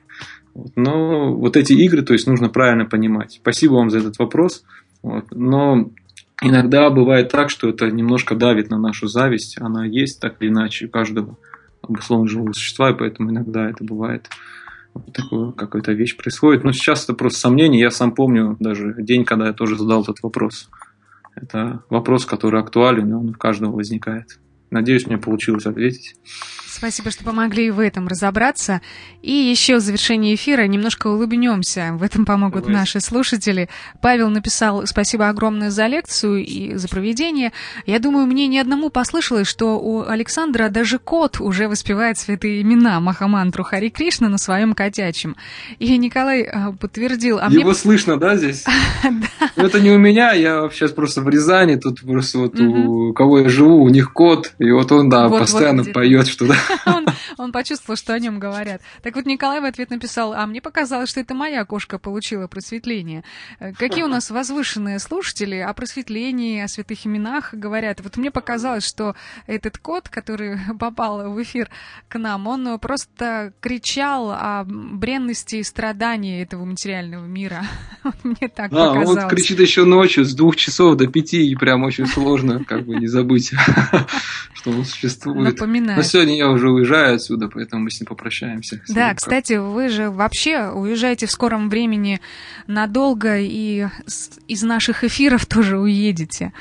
S2: Вот. Но вот эти игры, то есть нужно правильно понимать. Спасибо вам за этот вопрос. Вот. Но иногда бывает так, что это немножко давит на нашу зависть. Она есть так или иначе у каждого обусловленно живого существа, и поэтому иногда это бывает. Вот такая какая-то вещь происходит. Но сейчас это просто сомнение. Я сам помню даже день, когда я тоже задал этот вопрос. Это вопрос, который актуален, и он у каждого возникает. Надеюсь, мне получилось ответить.
S1: Спасибо, что помогли в этом разобраться. И еще в завершении эфира немножко улыбнемся. В этом помогут Давай. Наши слушатели. Павел написал: спасибо огромное за лекцию и за проведение. Я думаю, мне ни одному послышалось, что у Александра даже кот уже воспевает святые имена Махамантру Хари Кришна на своем котячем. И Николай подтвердил.
S2: А Его мне... слышно, да, здесь? Но это не у меня, я сейчас просто в Рязани, тут просто вот у кого я живу, у них кот, и вот он, да, постоянно поет что-то.
S1: Он, он почувствовал, что о нем говорят. Так вот, Николай в ответ написал: а мне показалось, что это моя кошка получила просветление. Какие у нас возвышенные слушатели о просветлении, о святых именах говорят. Вот мне показалось, что этот кот, который попал в эфир к нам, он просто кричал о бренности и страдании этого материального мира. Мне так
S2: да,
S1: показалось.
S2: Он вот кричит еще ночью с двух часов до пяти, и прям очень сложно как бы не забыть, что он существует.
S1: Напоминаю.
S2: Но сегодня я уже уезжаю отсюда, поэтому мы с ним попрощаемся.
S1: Да, кстати, вы же вообще уезжаете в скором времени надолго и из наших эфиров тоже уедете.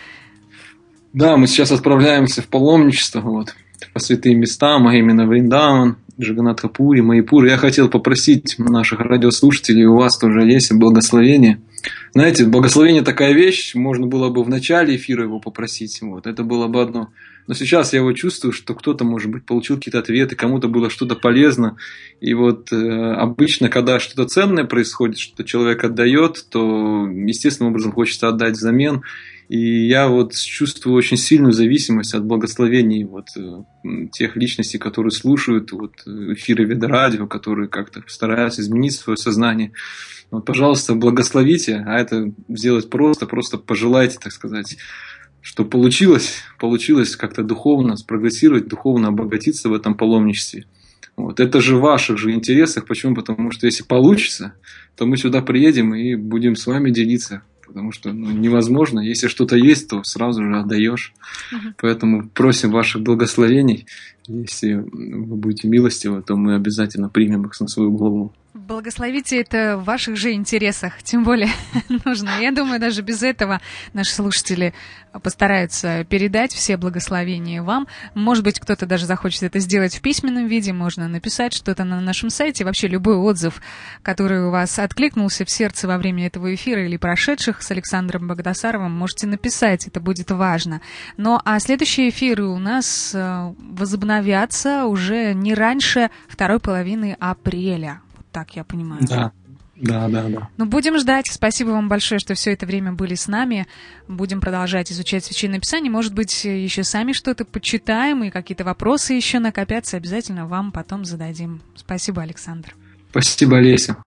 S2: Да, мы сейчас отправляемся в паломничество, вот, по святым местам, а именно Вриндаван, Джаганнатха-Пури, Майяпур. Я хотел попросить наших радиослушателей, у вас тоже есть благословение. Знаете, благословение такая вещь, можно было бы в начале эфира его попросить, вот, это было бы одно. Но сейчас я его чувствую, что кто-то, может быть, получил какие-то ответы, кому-то было что-то полезно. И вот э, обычно, когда что-то ценное происходит, что человек отдает, то естественным образом хочется отдать взамен. И я вот чувствую очень сильную зависимость от благословений вот, э, тех личностей, которые слушают вот, эфиры Ведарадио, которые как-то стараются изменить свое сознание. Вот, пожалуйста, благословите, а это сделать просто, просто пожелайте, так сказать, что получилось, получилось как-то духовно спрогрессировать, духовно обогатиться в этом паломничестве. Вот. Это же в ваших же интересах. Почему? Потому что если получится, то мы сюда приедем и будем с вами делиться. Потому что ну, невозможно. Если что-то есть, то сразу же отдаешь. Uh-huh. Поэтому просим ваших благословений. Если вы будете милостивы, то мы обязательно примем их на свою голову.
S1: Благословите это в ваших же интересах, тем более нужно. Я думаю, даже без этого наши слушатели постараются передать все благословения вам. Может быть, кто-то даже захочет это сделать в письменном виде, можно написать что-то на нашем сайте. Вообще любой отзыв, который у вас откликнулся в сердце во время этого эфира или прошедших с Александром Багдасаровым, можете написать, это будет важно. Ну, а следующие эфиры у нас возобновятся уже не раньше второй половины апреля. Так я понимаю.
S2: Да, да, да, да.
S1: Ну, будем ждать. Спасибо вам большое, что все это время были с нами. Будем продолжать изучать Священное Писание. Может быть, еще сами что-то почитаем, и какие-то вопросы еще накопятся. Обязательно вам потом зададим. Спасибо, Александр.
S2: Спасибо, Олеся.